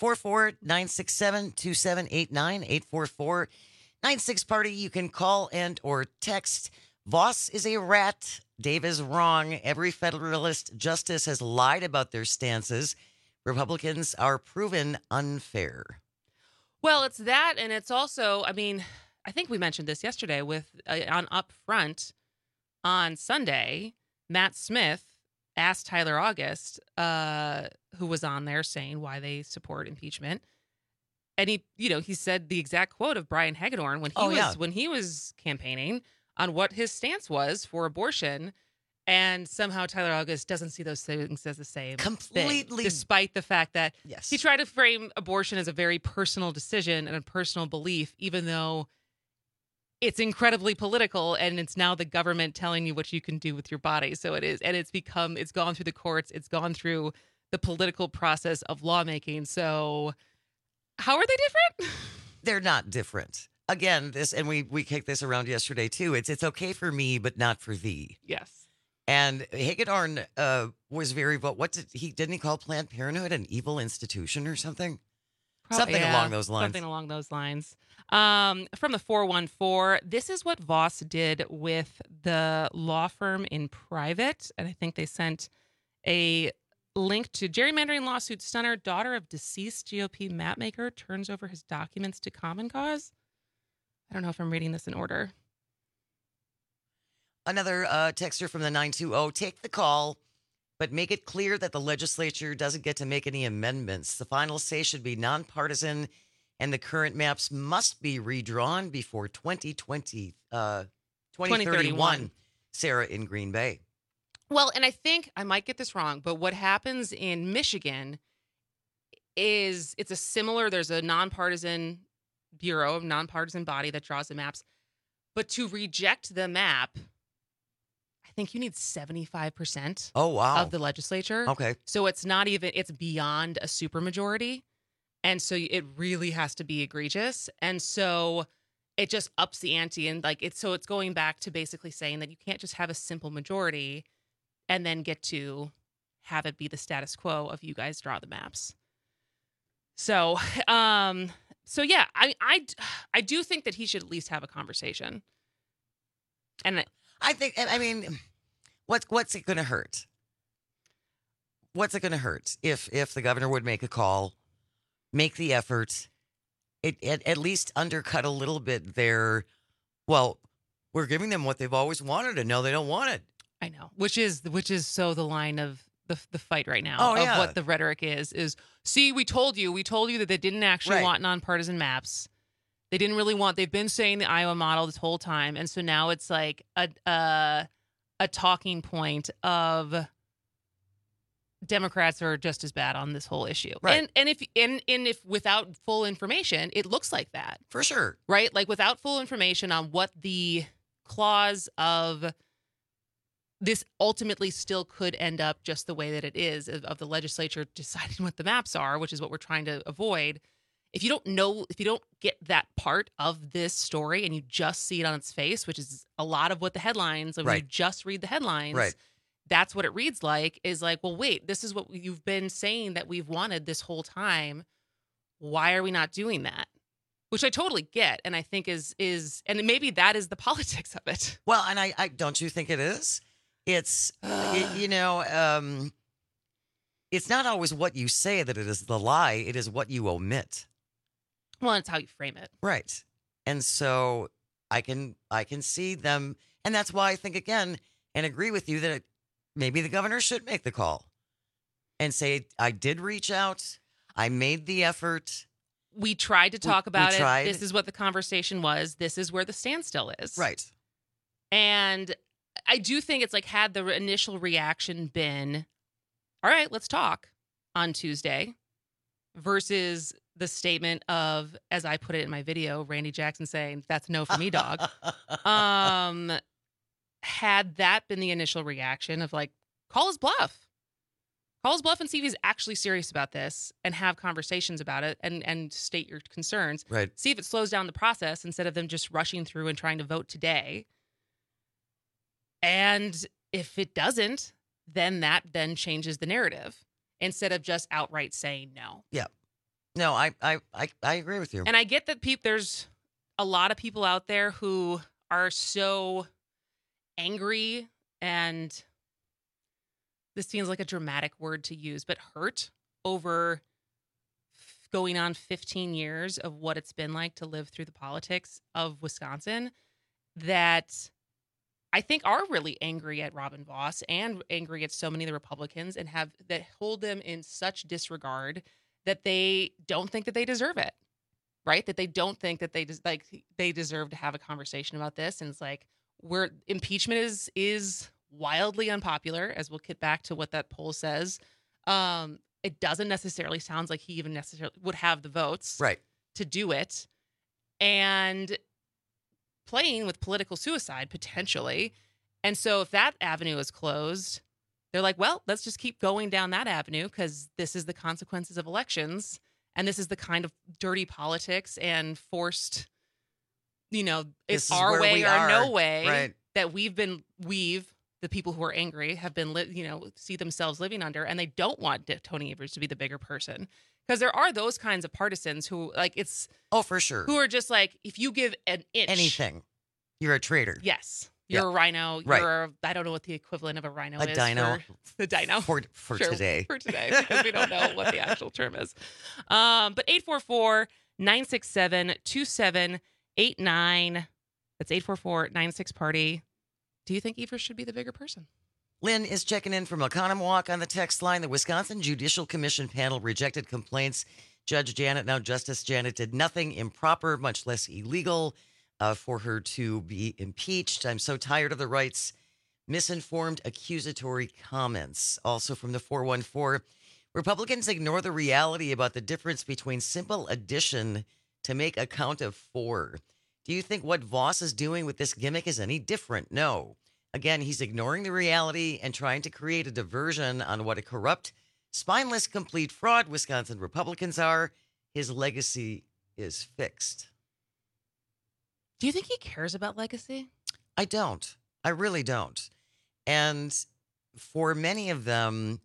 Speaker 13: 844-967-2789,
Speaker 23: 844-96-PARTY. You can call and or text. Voss is a rat. Dave is wrong. Every Federalist justice has lied about their stances. Republicans are proven unfair.
Speaker 22: Well, it's that, and it's also, I mean, I think we mentioned this yesterday with on Upfront on Sunday. Matt Smith asked Tyler August, who was on there, saying why they support impeachment. And he said the exact quote of Brian Hagedorn when he was campaigning on what his stance was for abortion. And somehow Tyler August doesn't see those things as the same
Speaker 23: completely
Speaker 22: thing, despite the fact that
Speaker 23: yes,
Speaker 22: he tried to frame abortion as a very personal decision and a personal belief, even though it's incredibly political, and it's now the government telling you what you can do with your body. So it is, and it's gone through the courts, it's gone through the political process of lawmaking. So how are they different?
Speaker 23: They're not different. Again, we kicked this around yesterday too. It's okay for me, but not for thee.
Speaker 22: Yes.
Speaker 23: And Hagedorn was very, didn't he call Planned Parenthood an evil institution or something? Something along those lines.
Speaker 22: Something along those lines. From the 414, this is what Voss did with the law firm in private. And I think they sent a link to gerrymandering lawsuit stunner, daughter of deceased GOP mapmaker, turns over his documents to Common Cause. I don't know if I'm reading this in order.
Speaker 23: Another texter from the 920, take the call, but make it clear that the legislature doesn't get to make any amendments. The final say should be nonpartisan, and the current maps must be redrawn before 2031. Sarah in Green Bay.
Speaker 22: Well, and I think I might get this wrong, but what happens in Michigan is there's a nonpartisan bureau, nonpartisan body that draws the maps, but to reject the map, I think you need 75% of the legislature.
Speaker 23: Okay.
Speaker 22: So it's beyond a supermajority. And so it really has to be egregious. And so it just ups the ante. And it's going back to basically saying that you can't just have a simple majority and then get to have it be the status quo of you guys draw the maps. So, yeah, I do think that he should at least have a conversation. And
Speaker 23: what's it going to hurt? What's it going to hurt if the governor would make a call, make the effort, it at least undercut a little bit their, well, we're giving them what they've always wanted, and no, they don't want it.
Speaker 22: I know, which is so the line of the fight right now of what the rhetoric is see, we told you that they didn't actually want nonpartisan maps. They didn't really want. They've been saying the Iowa model this whole time, and so now it's like a talking point of Democrats are just as bad on this whole issue.
Speaker 23: Right.
Speaker 22: And if without full information, it looks like that.
Speaker 23: For sure.
Speaker 22: Right? Like without full information on what the clause of this ultimately still could end up just the way that it is of the legislature deciding what the maps are, which is what we're trying to avoid. If you don't know, if you don't get that part of this story and you just see it on its face, which is a lot of what the headlines, like when you just read the headlines, that's what it reads like, is like, well, wait, this is what you've been saying that we've wanted this whole time. Why are we not doing that? Which I totally get. And I think is, and maybe that is the politics of it.
Speaker 23: Well, and I don't you think it is? It's, it's not always what you say that it is the lie. It is what you omit.
Speaker 22: Well, it's how you frame it.
Speaker 23: Right. And so I can see them. And that's why I think, again, and agree with you that maybe the governor should make the call and say, I did reach out. I made the effort.
Speaker 22: We tried to talk about
Speaker 23: we
Speaker 22: it.
Speaker 23: tried.
Speaker 22: This is what the conversation was. This is where the standstill is.
Speaker 23: Right.
Speaker 22: And I do think it's like, had the initial reaction been, all right, let's talk on Tuesday, versus the statement of, as I put it in my video, Randy Jackson saying, that's no for me, dog. Had that been the initial reaction of like, call his bluff and see if he's actually serious about this and have conversations about it and state your concerns.
Speaker 23: Right.
Speaker 22: See if it slows down the process instead of them just rushing through and trying to vote today. And if it doesn't, then that then changes the narrative instead of just outright saying no.
Speaker 23: Yeah. No, I agree with you.
Speaker 22: And I get that there's a lot of people out there who are so angry, and this seems like a dramatic word to use, but hurt over going on 15 years of what it's been like to live through the politics of Wisconsin, that I think are really angry at Robin Vos and angry at so many of the Republicans and that hold them in such disregard that they don't think that they deserve it, right? That they don't think that they deserve to have a conversation about this. And it's like, impeachment is wildly unpopular, as we'll get back to what that poll says. It doesn't necessarily sound like he even necessarily would have the votes to do it. And playing with political suicide potentially. And so if that avenue is closed, they're like, well, let's just keep going down that avenue because this is the consequences of elections. And this is the kind of dirty politics and forced, it's our way or no way that the people who are angry have been, see themselves living under, and they don't want Tony Evers to be the bigger person. Because there are those kinds of partisans who, like, it's...
Speaker 23: Oh, for sure.
Speaker 22: Who are just like, if you give an inch...
Speaker 23: Anything. You're a traitor.
Speaker 22: Yes. You're a rhino. You're I don't know what the equivalent of a rhino is.
Speaker 23: A dino.
Speaker 22: The dino.
Speaker 23: For
Speaker 22: sure,
Speaker 23: today.
Speaker 22: For today, because we don't know what the actual term is. But 844-967-2789. That's 844-96-PARTY. Do you think Evers should be the bigger person?
Speaker 23: Lynn is checking in from Oconomowoc on the text line. The Wisconsin Judicial Commission panel rejected complaints. Justice Janet, did nothing improper, much less illegal, for her to be impeached. I'm so tired of the right's misinformed accusatory comments. Also from the 414, Republicans ignore the reality about the difference between simple addition to make a count of 4. Do you think what Vos is doing with this gimmick is any different? No. Again, he's ignoring the reality and trying to create a diversion on what a corrupt, spineless, complete fraud Wisconsin Republicans are. His legacy is fixed.
Speaker 22: Do you think he cares about legacy?
Speaker 23: I don't. I really don't. And for many of them,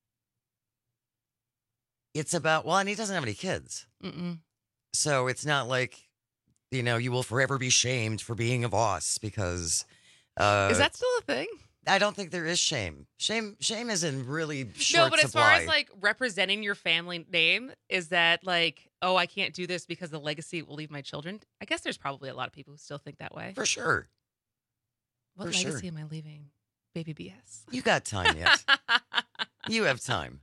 Speaker 23: it's about, and he doesn't have any kids.
Speaker 22: Mm-mm.
Speaker 23: So it's not like, you will forever be shamed for being a Vos because...
Speaker 22: is that still a thing?
Speaker 23: I don't think there is shame. Shame is in really short
Speaker 22: No, but as
Speaker 23: supply.
Speaker 22: far as like representing your family name, is that like, oh, I can't do this because the legacy will leave my children? I guess there's probably a lot of people who still think that way.
Speaker 23: For sure.
Speaker 22: What legacy am I leaving Baby BS.
Speaker 23: You got time yet. You have time.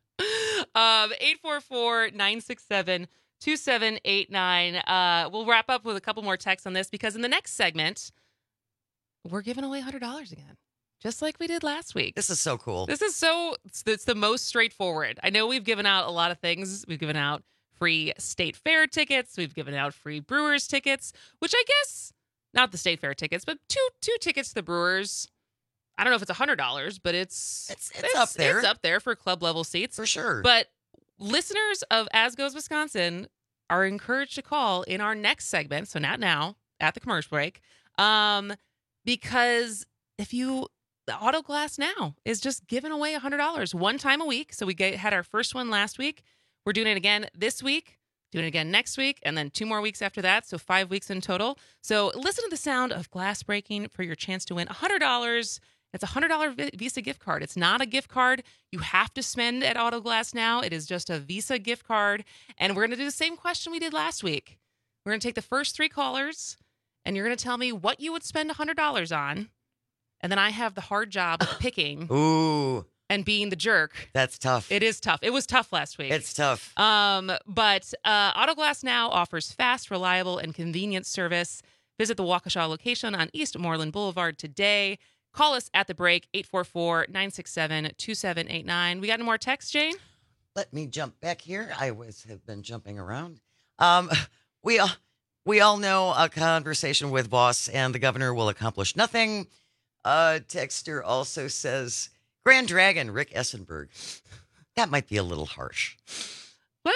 Speaker 22: 844-967-2789. We'll wrap up with a couple more texts on this because in the next segment, we're giving away $100 again, just like we did last week.
Speaker 23: This is so cool.
Speaker 22: It's the most straightforward. I know we've given out a lot of things. We've given out free state fair tickets. We've given out free Brewers tickets, which I guess, not the state fair tickets, but two tickets to the Brewers. I don't know if it's $100, but it's
Speaker 23: up there.
Speaker 22: It's up there for club level seats.
Speaker 23: For sure.
Speaker 22: But listeners of As Goes Wisconsin are encouraged to call in our next segment, so not now, at the commercial break, because the Auto Glass Now is just giving away $100 one time a week. So we had our first one last week. We're doing it again this week, doing it again next week, and then 2 more weeks after that, so 5 weeks in total. So listen to the sound of glass breaking for your chance to win $100. It's a $100 Visa gift card. It's not a gift card you have to spend at Auto Glass Now. It is just a Visa gift card. And we're going to do the same question we did last week. We're going to take the first 3 callers, and you're going to tell me what you would spend $100 on. And then I have the hard job of picking and being the jerk.
Speaker 23: That's tough.
Speaker 22: It is tough. It was tough last week.
Speaker 23: It's tough.
Speaker 22: But Auto Glass Now offers fast, reliable, and convenient service. Visit the Waukesha location on East Moreland Boulevard today. Call us at the break, 844-967-2789. We got any more texts, Jane?
Speaker 23: Let me jump back here. I have been jumping around. We all know a conversation with boss and the governor will accomplish nothing. Texter also says, Grand Dragon, Rick Essenberg. That might be a little harsh.
Speaker 22: Well,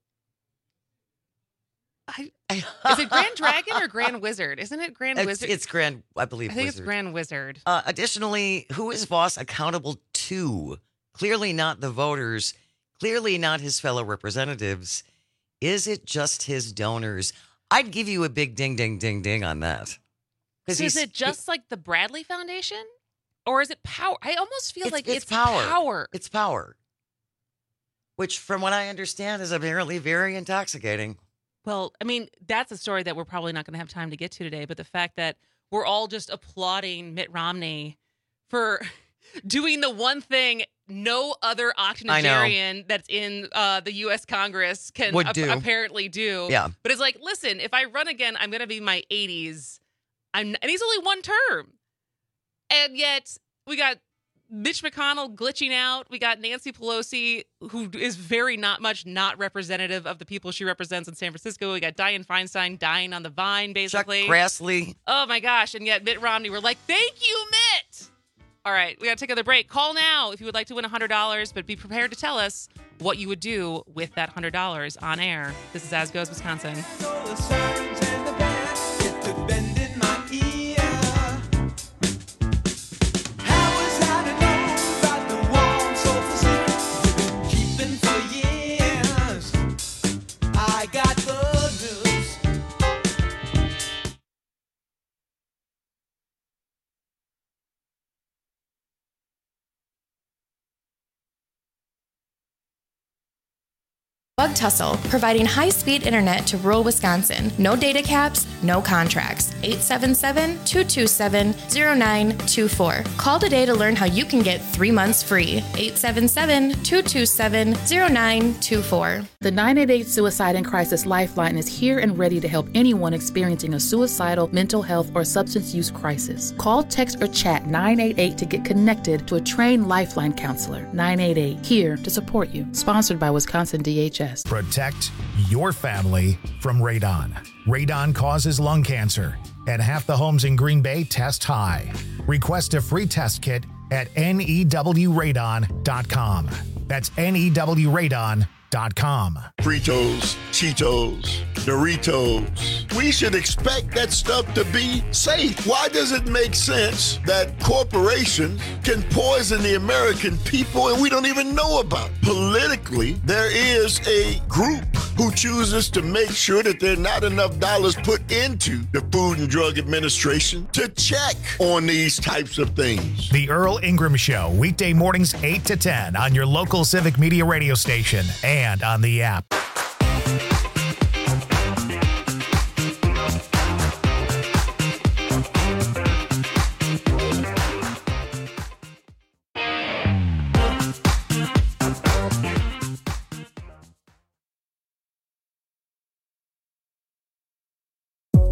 Speaker 22: is it Grand Dragon or Grand Wizard? Isn't it Grand Wizard?
Speaker 23: It's Grand, I believe.
Speaker 22: I think
Speaker 23: Wizard.
Speaker 22: it's Grand Wizard.
Speaker 23: Additionally, who is Voss accountable to? Clearly not the voters. Clearly not his fellow representatives. Is it just his donors? I'd give you a big ding, ding, ding, ding on that.
Speaker 22: So is it just like the Bradley Foundation? Or is it power? I almost feel like it's
Speaker 23: power. It's power. Which, from what I understand, is apparently very intoxicating.
Speaker 22: Well, I mean, that's a story that we're probably not going to have time to get to today, but the fact that we're all just applauding Mitt Romney for doing the one thing no other octogenarian that's in the U.S. Congress can apparently do.
Speaker 23: Yeah.
Speaker 22: But it's like, listen, if I run again, I'm going to be in my 80s. And he's only one term. And yet we got Mitch McConnell glitching out. We got Nancy Pelosi, who is very not representative of the people she represents in San Francisco. We got Dianne Feinstein dying on the vine, basically.
Speaker 23: Chuck Grassley.
Speaker 22: Oh, my gosh. And yet Mitt Romney, we're like, thank you, Mitt. All right, we got to take another break. Call now if you would like to win $100, but be prepared to tell us what you would do with that $100 on air. This is As Goes Wisconsin.
Speaker 24: Bug Tussle, providing high-speed internet to rural Wisconsin. No data caps, no contracts. 877-227-0924. Call today to learn how you can get 3 months free. 877-227-0924.
Speaker 14: The 988 Suicide and Crisis Lifeline is here and ready to help anyone experiencing a suicidal, mental health, or substance use crisis. Call, text, or chat 988 to get connected to a trained Lifeline counselor. 988, here to support you. Sponsored by Wisconsin DHS.
Speaker 1: Protect your family from radon. Radon causes lung cancer, and half the homes in Green Bay test high. Request a free test kit at newradon.com. That's newradon.com.
Speaker 16: Fritos, Cheetos, Doritos. We should expect that stuff to be safe. Why does it make sense that corporations can poison the American people and we don't even know about it? Politically, there is a group who chooses to make sure that there are not enough dollars put into the Food and Drug Administration to check on these types of things.
Speaker 1: The Earl Ingram Show, weekday mornings 8 to 10 on your local Civic Media radio station and on the app.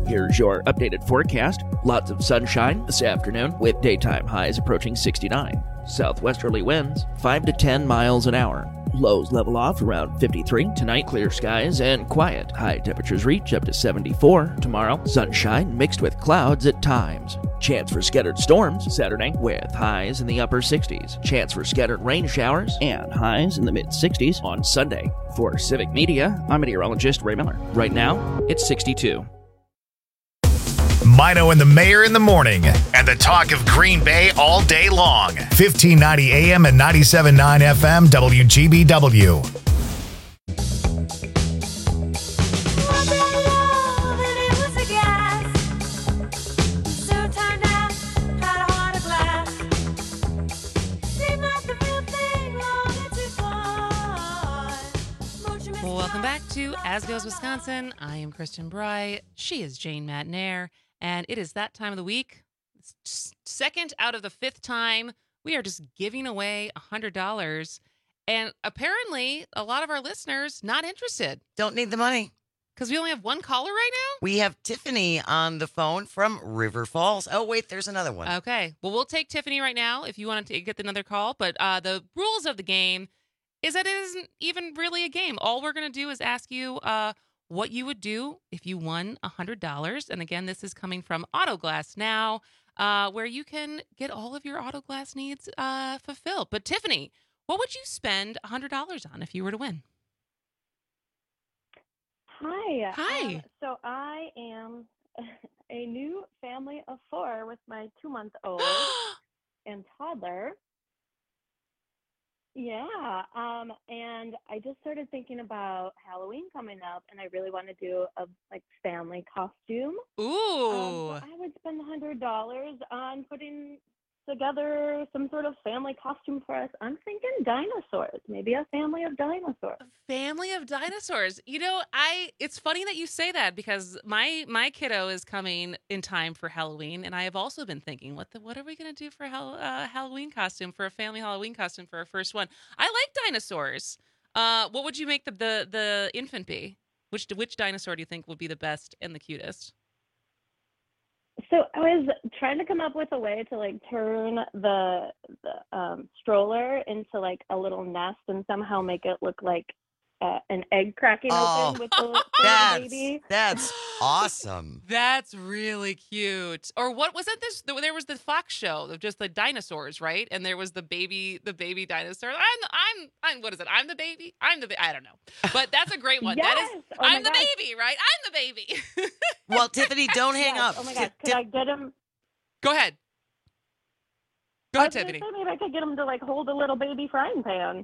Speaker 7: Here's your updated forecast. Lots of sunshine this afternoon with daytime highs approaching 69. Southwesterly winds 5 to 10 miles an hour. Lows level off around 53. Tonight, clear skies and quiet. High temperatures reach up to 74. Tomorrow, sunshine mixed with clouds at times. Chance for scattered storms Saturday with highs in the upper 60s. Chance for scattered rain showers and highs in the mid-60s on Sunday. For Civic Media, I'm meteorologist Ray Miller. Right now, it's 62.
Speaker 1: Mino and the Mayor in the morning, and the talk of Green Bay all day long. 1590 AM and 97.9 FM WGBW.
Speaker 22: Welcome back to As Goes Wisconsin. I am Kristen Bry. She is Jane Matnair. And it is that time of the week. It's second out of the fifth time. We are just giving away $100. And apparently, a lot of our listeners not interested.
Speaker 23: Don't need the money.
Speaker 22: Because we only have one caller right now?
Speaker 23: We have Tiffany on the phone from River Falls. Oh, wait, there's another one.
Speaker 22: Okay. Well, we'll take Tiffany right now if you want to get another call. But the rules of the game is that it isn't even really a game. All we're going to do is ask you what you would do if you won $100. And again, this is coming from Autoglass Now, where you can get all of your Autoglass needs fulfilled. But Tiffany, what would you spend $100 on if you were to win?
Speaker 2: Hi.
Speaker 22: Hi.
Speaker 2: So I am a new family of 4 with my 2-month-old and toddler. Yeah, and I just started thinking about Halloween coming up, and I really want to do a family costume.
Speaker 22: Ooh!
Speaker 2: So I would spend $100 on putting together some sort of family costume for us. I'm thinking dinosaurs, maybe a family of dinosaurs.
Speaker 22: Family of dinosaurs. You know, it's funny that you say that because my kiddo is coming in time for Halloween, and I have also been thinking, what are we going to do for Halloween costume, for a family Halloween costume for our first one? I like dinosaurs. What would you make the infant be? Which dinosaur do you think would be the best and the cutest?
Speaker 2: So I was trying to come up with a way to turn the stroller into a little nest and somehow make it look like an egg cracking open with the baby.
Speaker 23: That's awesome.
Speaker 22: That's really cute. Or what was it? There was the Fox show of just the dinosaurs, right? And there was the baby dinosaur. I'm what is it? I'm the baby. I don't know. But that's a great one.
Speaker 2: Yes!
Speaker 22: That is.
Speaker 2: Oh
Speaker 22: I'm the
Speaker 2: gosh.
Speaker 22: baby, right? I'm the baby.
Speaker 23: Well, Tiffany, don't hang up.
Speaker 2: Oh my gosh, could I get him?
Speaker 22: Go ahead. Go ahead, Tiffany.
Speaker 2: Maybe I could get him to hold a little baby frying pan.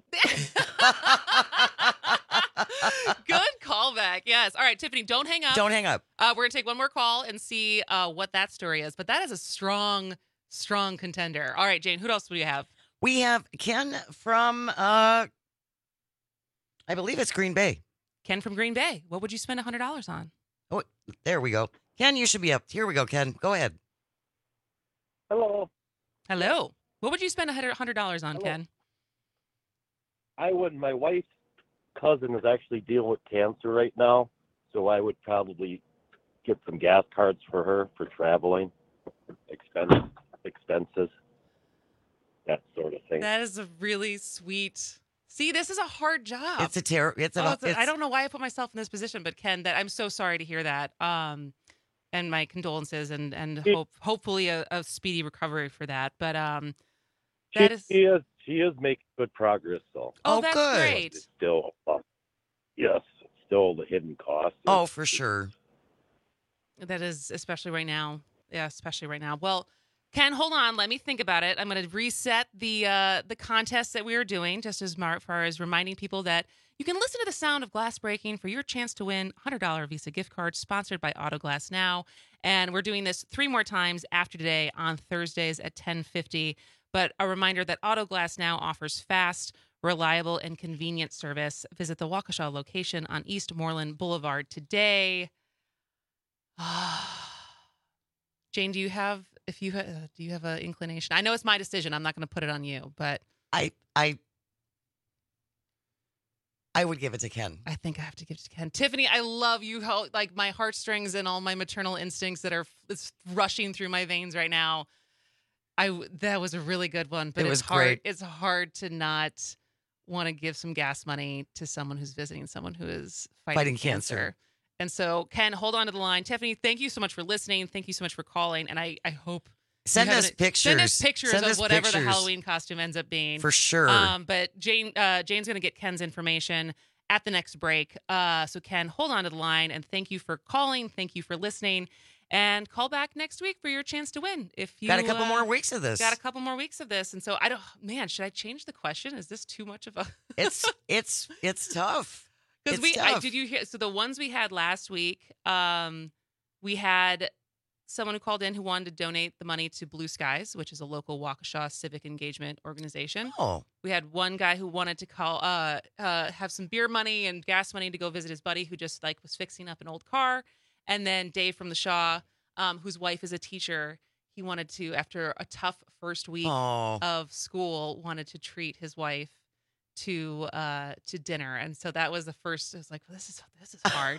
Speaker 22: Good callback. Yes. All right, Tiffany, don't hang up.
Speaker 23: Don't hang up.
Speaker 22: We're going to take one more call and see what that story is. But that is a strong contender. All right, Jane, who else do you have?
Speaker 23: We have Ken from, I believe it's Green Bay.
Speaker 22: Ken from Green Bay. What would you spend $100 on?
Speaker 23: Oh, there we go. Ken, you should be up. Here we go, Ken. Go ahead.
Speaker 15: Hello.
Speaker 22: Hello. What would you spend $100 on, Ken?
Speaker 15: I would. My wife's cousin is actually dealing with cancer right now, so I would probably get some gas cards for her for traveling expenses, that sort of thing.
Speaker 22: That is a really sweet. See, this is a hard job.
Speaker 23: It's a terror.
Speaker 22: I don't know why I put myself in this position, but Ken, I'm so sorry to hear that. And my condolences and hopefully a speedy recovery for that. But
Speaker 15: she is making good progress, though.
Speaker 22: Oh, that's
Speaker 23: good.
Speaker 22: Great.
Speaker 15: It's still, still the hidden cost.
Speaker 23: Oh, for sure.
Speaker 22: That is especially right now. Yeah, especially right now. Well, Ken, hold on. Let me think about it. I'm going to reset the contest that we are doing, just as far as reminding people that you can listen to the sound of glass breaking for your chance to win $100 Visa gift card sponsored by Autoglass Now. And we're doing this 3 more times after today on Thursdays at 10:50. But a reminder that Autoglass Now offers fast, reliable, and convenient service. Visit the Waukesha location on East Moreland Boulevard today. Jane, do you have an inclination? I know it's my decision. I'm not going to put it on you, but
Speaker 23: I I would give it to Ken.
Speaker 22: I think I have to give it to Ken. Tiffany, I love you. How, like, my heartstrings and all my maternal instincts that are rushing through my veins right now. That was a really good one, but
Speaker 23: It was
Speaker 22: it's hard.
Speaker 23: great.
Speaker 22: It's hard to not want to give some gas money to someone who's visiting someone who is fighting cancer. And so, Ken, hold on to the line. Tiffany, thank you so much for listening. Thank you so much for calling. And I hope
Speaker 23: Send us pictures.
Speaker 22: Send us pictures
Speaker 23: Send
Speaker 22: of
Speaker 23: us
Speaker 22: whatever the
Speaker 23: pictures.
Speaker 22: Halloween costume ends up being.
Speaker 23: For sure.
Speaker 22: But Jane's going to get Ken's information at the next break. So, Ken, hold on to the line. And thank you for calling. Thank you for listening. And call back next week for your chance to win. If you
Speaker 23: Got a couple more weeks of this.
Speaker 22: Got a couple more weeks of this. And so, should I change the question? Is this too much of a...
Speaker 23: It's tough.
Speaker 22: Because did you hear? So the ones we had last week, we had someone who called in who wanted to donate the money to Blue Skies, which is a local Waukesha civic engagement organization.
Speaker 23: Oh.
Speaker 22: We had one guy who wanted to call, have some beer money and gas money to go visit his buddy who just was fixing up an old car. And then Dave from the Shaw, whose wife is a teacher, he wanted to, after a tough first week of school, wanted to treat his wife to dinner. And so that was the first. I was like, well, this is hard.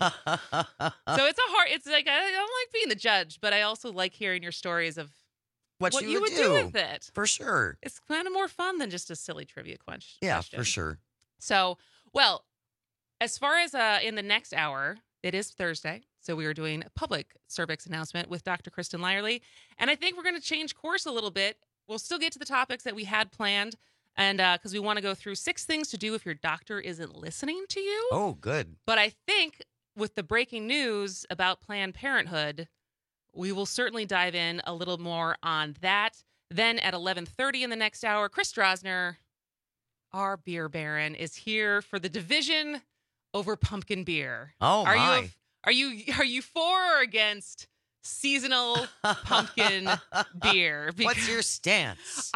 Speaker 22: So it's like I don't like being the judge, but I also like hearing your stories of
Speaker 23: what
Speaker 22: you would do with it.
Speaker 23: For sure.
Speaker 22: It's kind of more fun than just a silly trivia question.
Speaker 23: Yeah, for sure.
Speaker 22: So, well, as far as in the next hour, it is Thursday. So we are doing a public cervix announcement with Dr. Kristen Lyerly. And I think we're going to change course a little bit. We'll still get to the topics that we had planned. And because we want to go through 6 things to do if your doctor isn't listening to you.
Speaker 23: Oh, good.
Speaker 22: But I think with the breaking news about Planned Parenthood, we will certainly dive in a little more on that. Then at 11:30 in the next hour, Chris Drosner, our beer baron, is here for the division over pumpkin beer.
Speaker 23: Oh, my.
Speaker 22: Are you for or against seasonal pumpkin beer?
Speaker 23: What's your stance?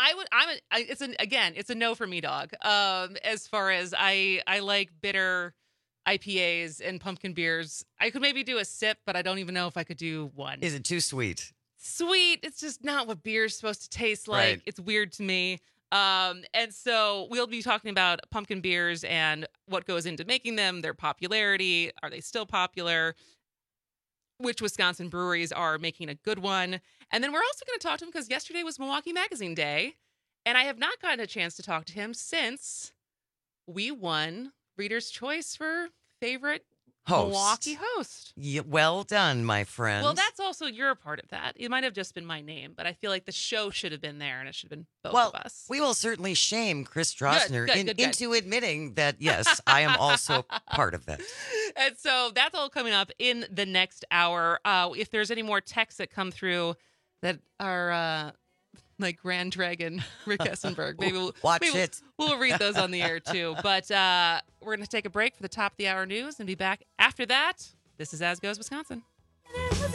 Speaker 22: It's a no for me, dog. As far as I like bitter IPAs and pumpkin beers. I could maybe do a sip, but I don't even know if I could do one.
Speaker 23: Is it too sweet?
Speaker 22: Sweet. It's just not what beer's supposed to taste like.
Speaker 23: Right.
Speaker 22: It's weird to me. And so we'll be talking about pumpkin beers and what goes into making them, their popularity. Are they still popular? Which Wisconsin breweries are making a good one? And then we're also going to talk to him because yesterday was Milwaukee Magazine Day. And I have not gotten a chance to talk to him since we won Reader's Choice for favorite Milwaukee host.
Speaker 23: Yeah, well done, my friend.
Speaker 22: Well, that's also, you're a part of that. It might have just been my name, but I feel like the show should have been there and it should have been both of us.
Speaker 23: We will certainly shame Chris Drosner
Speaker 22: Good.
Speaker 23: into admitting that, yes, I am also part of that.
Speaker 22: And so that's all coming up in the next hour. If there's any more texts that come through that are like Grand Dragon, Rick Essenberg, maybe we'll read those on the air too. But we're going to take a break for the top of the hour news and be back after that. This is As Goes Wisconsin.
Speaker 4: Soon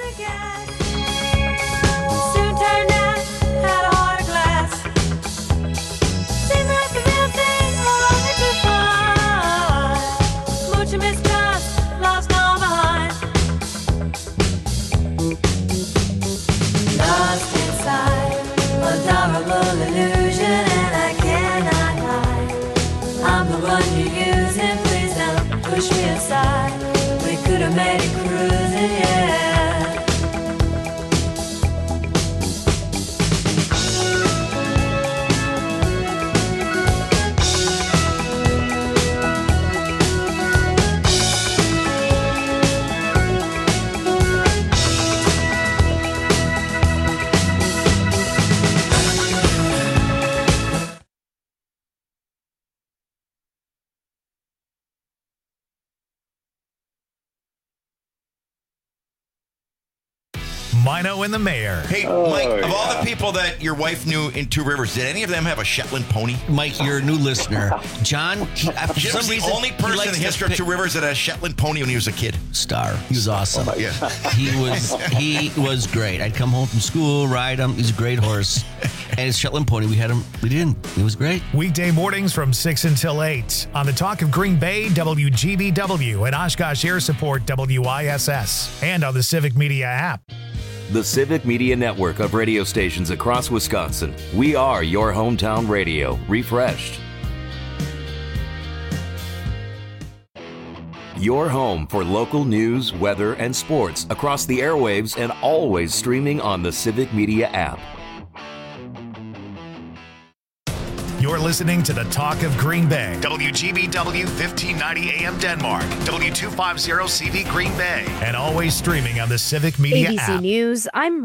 Speaker 4: turned out, had a heart of glass. Seemed like the real thing, or only too far. Much mistrust, lost all behind. Lost inside, adorable illusion, and I cannot hide. I'm the one you're using, please don't push me aside. We could have made it cruising, yeah.
Speaker 1: Mino and the Mayor.
Speaker 5: Hey, Mike, of all the people that your wife knew in Two Rivers, did any of them have a Shetland pony?
Speaker 17: Mike, you're a new listener. John,
Speaker 5: Jim was the only person in the history of Two Rivers that had a Shetland pony when he was a kid.
Speaker 17: Star. He was awesome.
Speaker 5: Yeah.
Speaker 17: He was great. I'd come home from school, ride him. He's a great horse. And his Shetland pony, we didn't. It was great.
Speaker 1: Weekday mornings from 6 until 8 on the Talk of Green Bay, WGBW, and Oshkosh Air Support, WISS, and on the Civic Media app.
Speaker 11: The Civic Media Network of radio stations across Wisconsin. We are your hometown radio, refreshed. Your home for local news, weather, and sports across the airwaves and always streaming on the Civic Media app.
Speaker 1: You're listening to the Talk of Green Bay. WGBW 1590 AM Denmark. W250 CV Green Bay. And always streaming on the Civic Media
Speaker 3: ABC
Speaker 1: app.
Speaker 3: News, I'm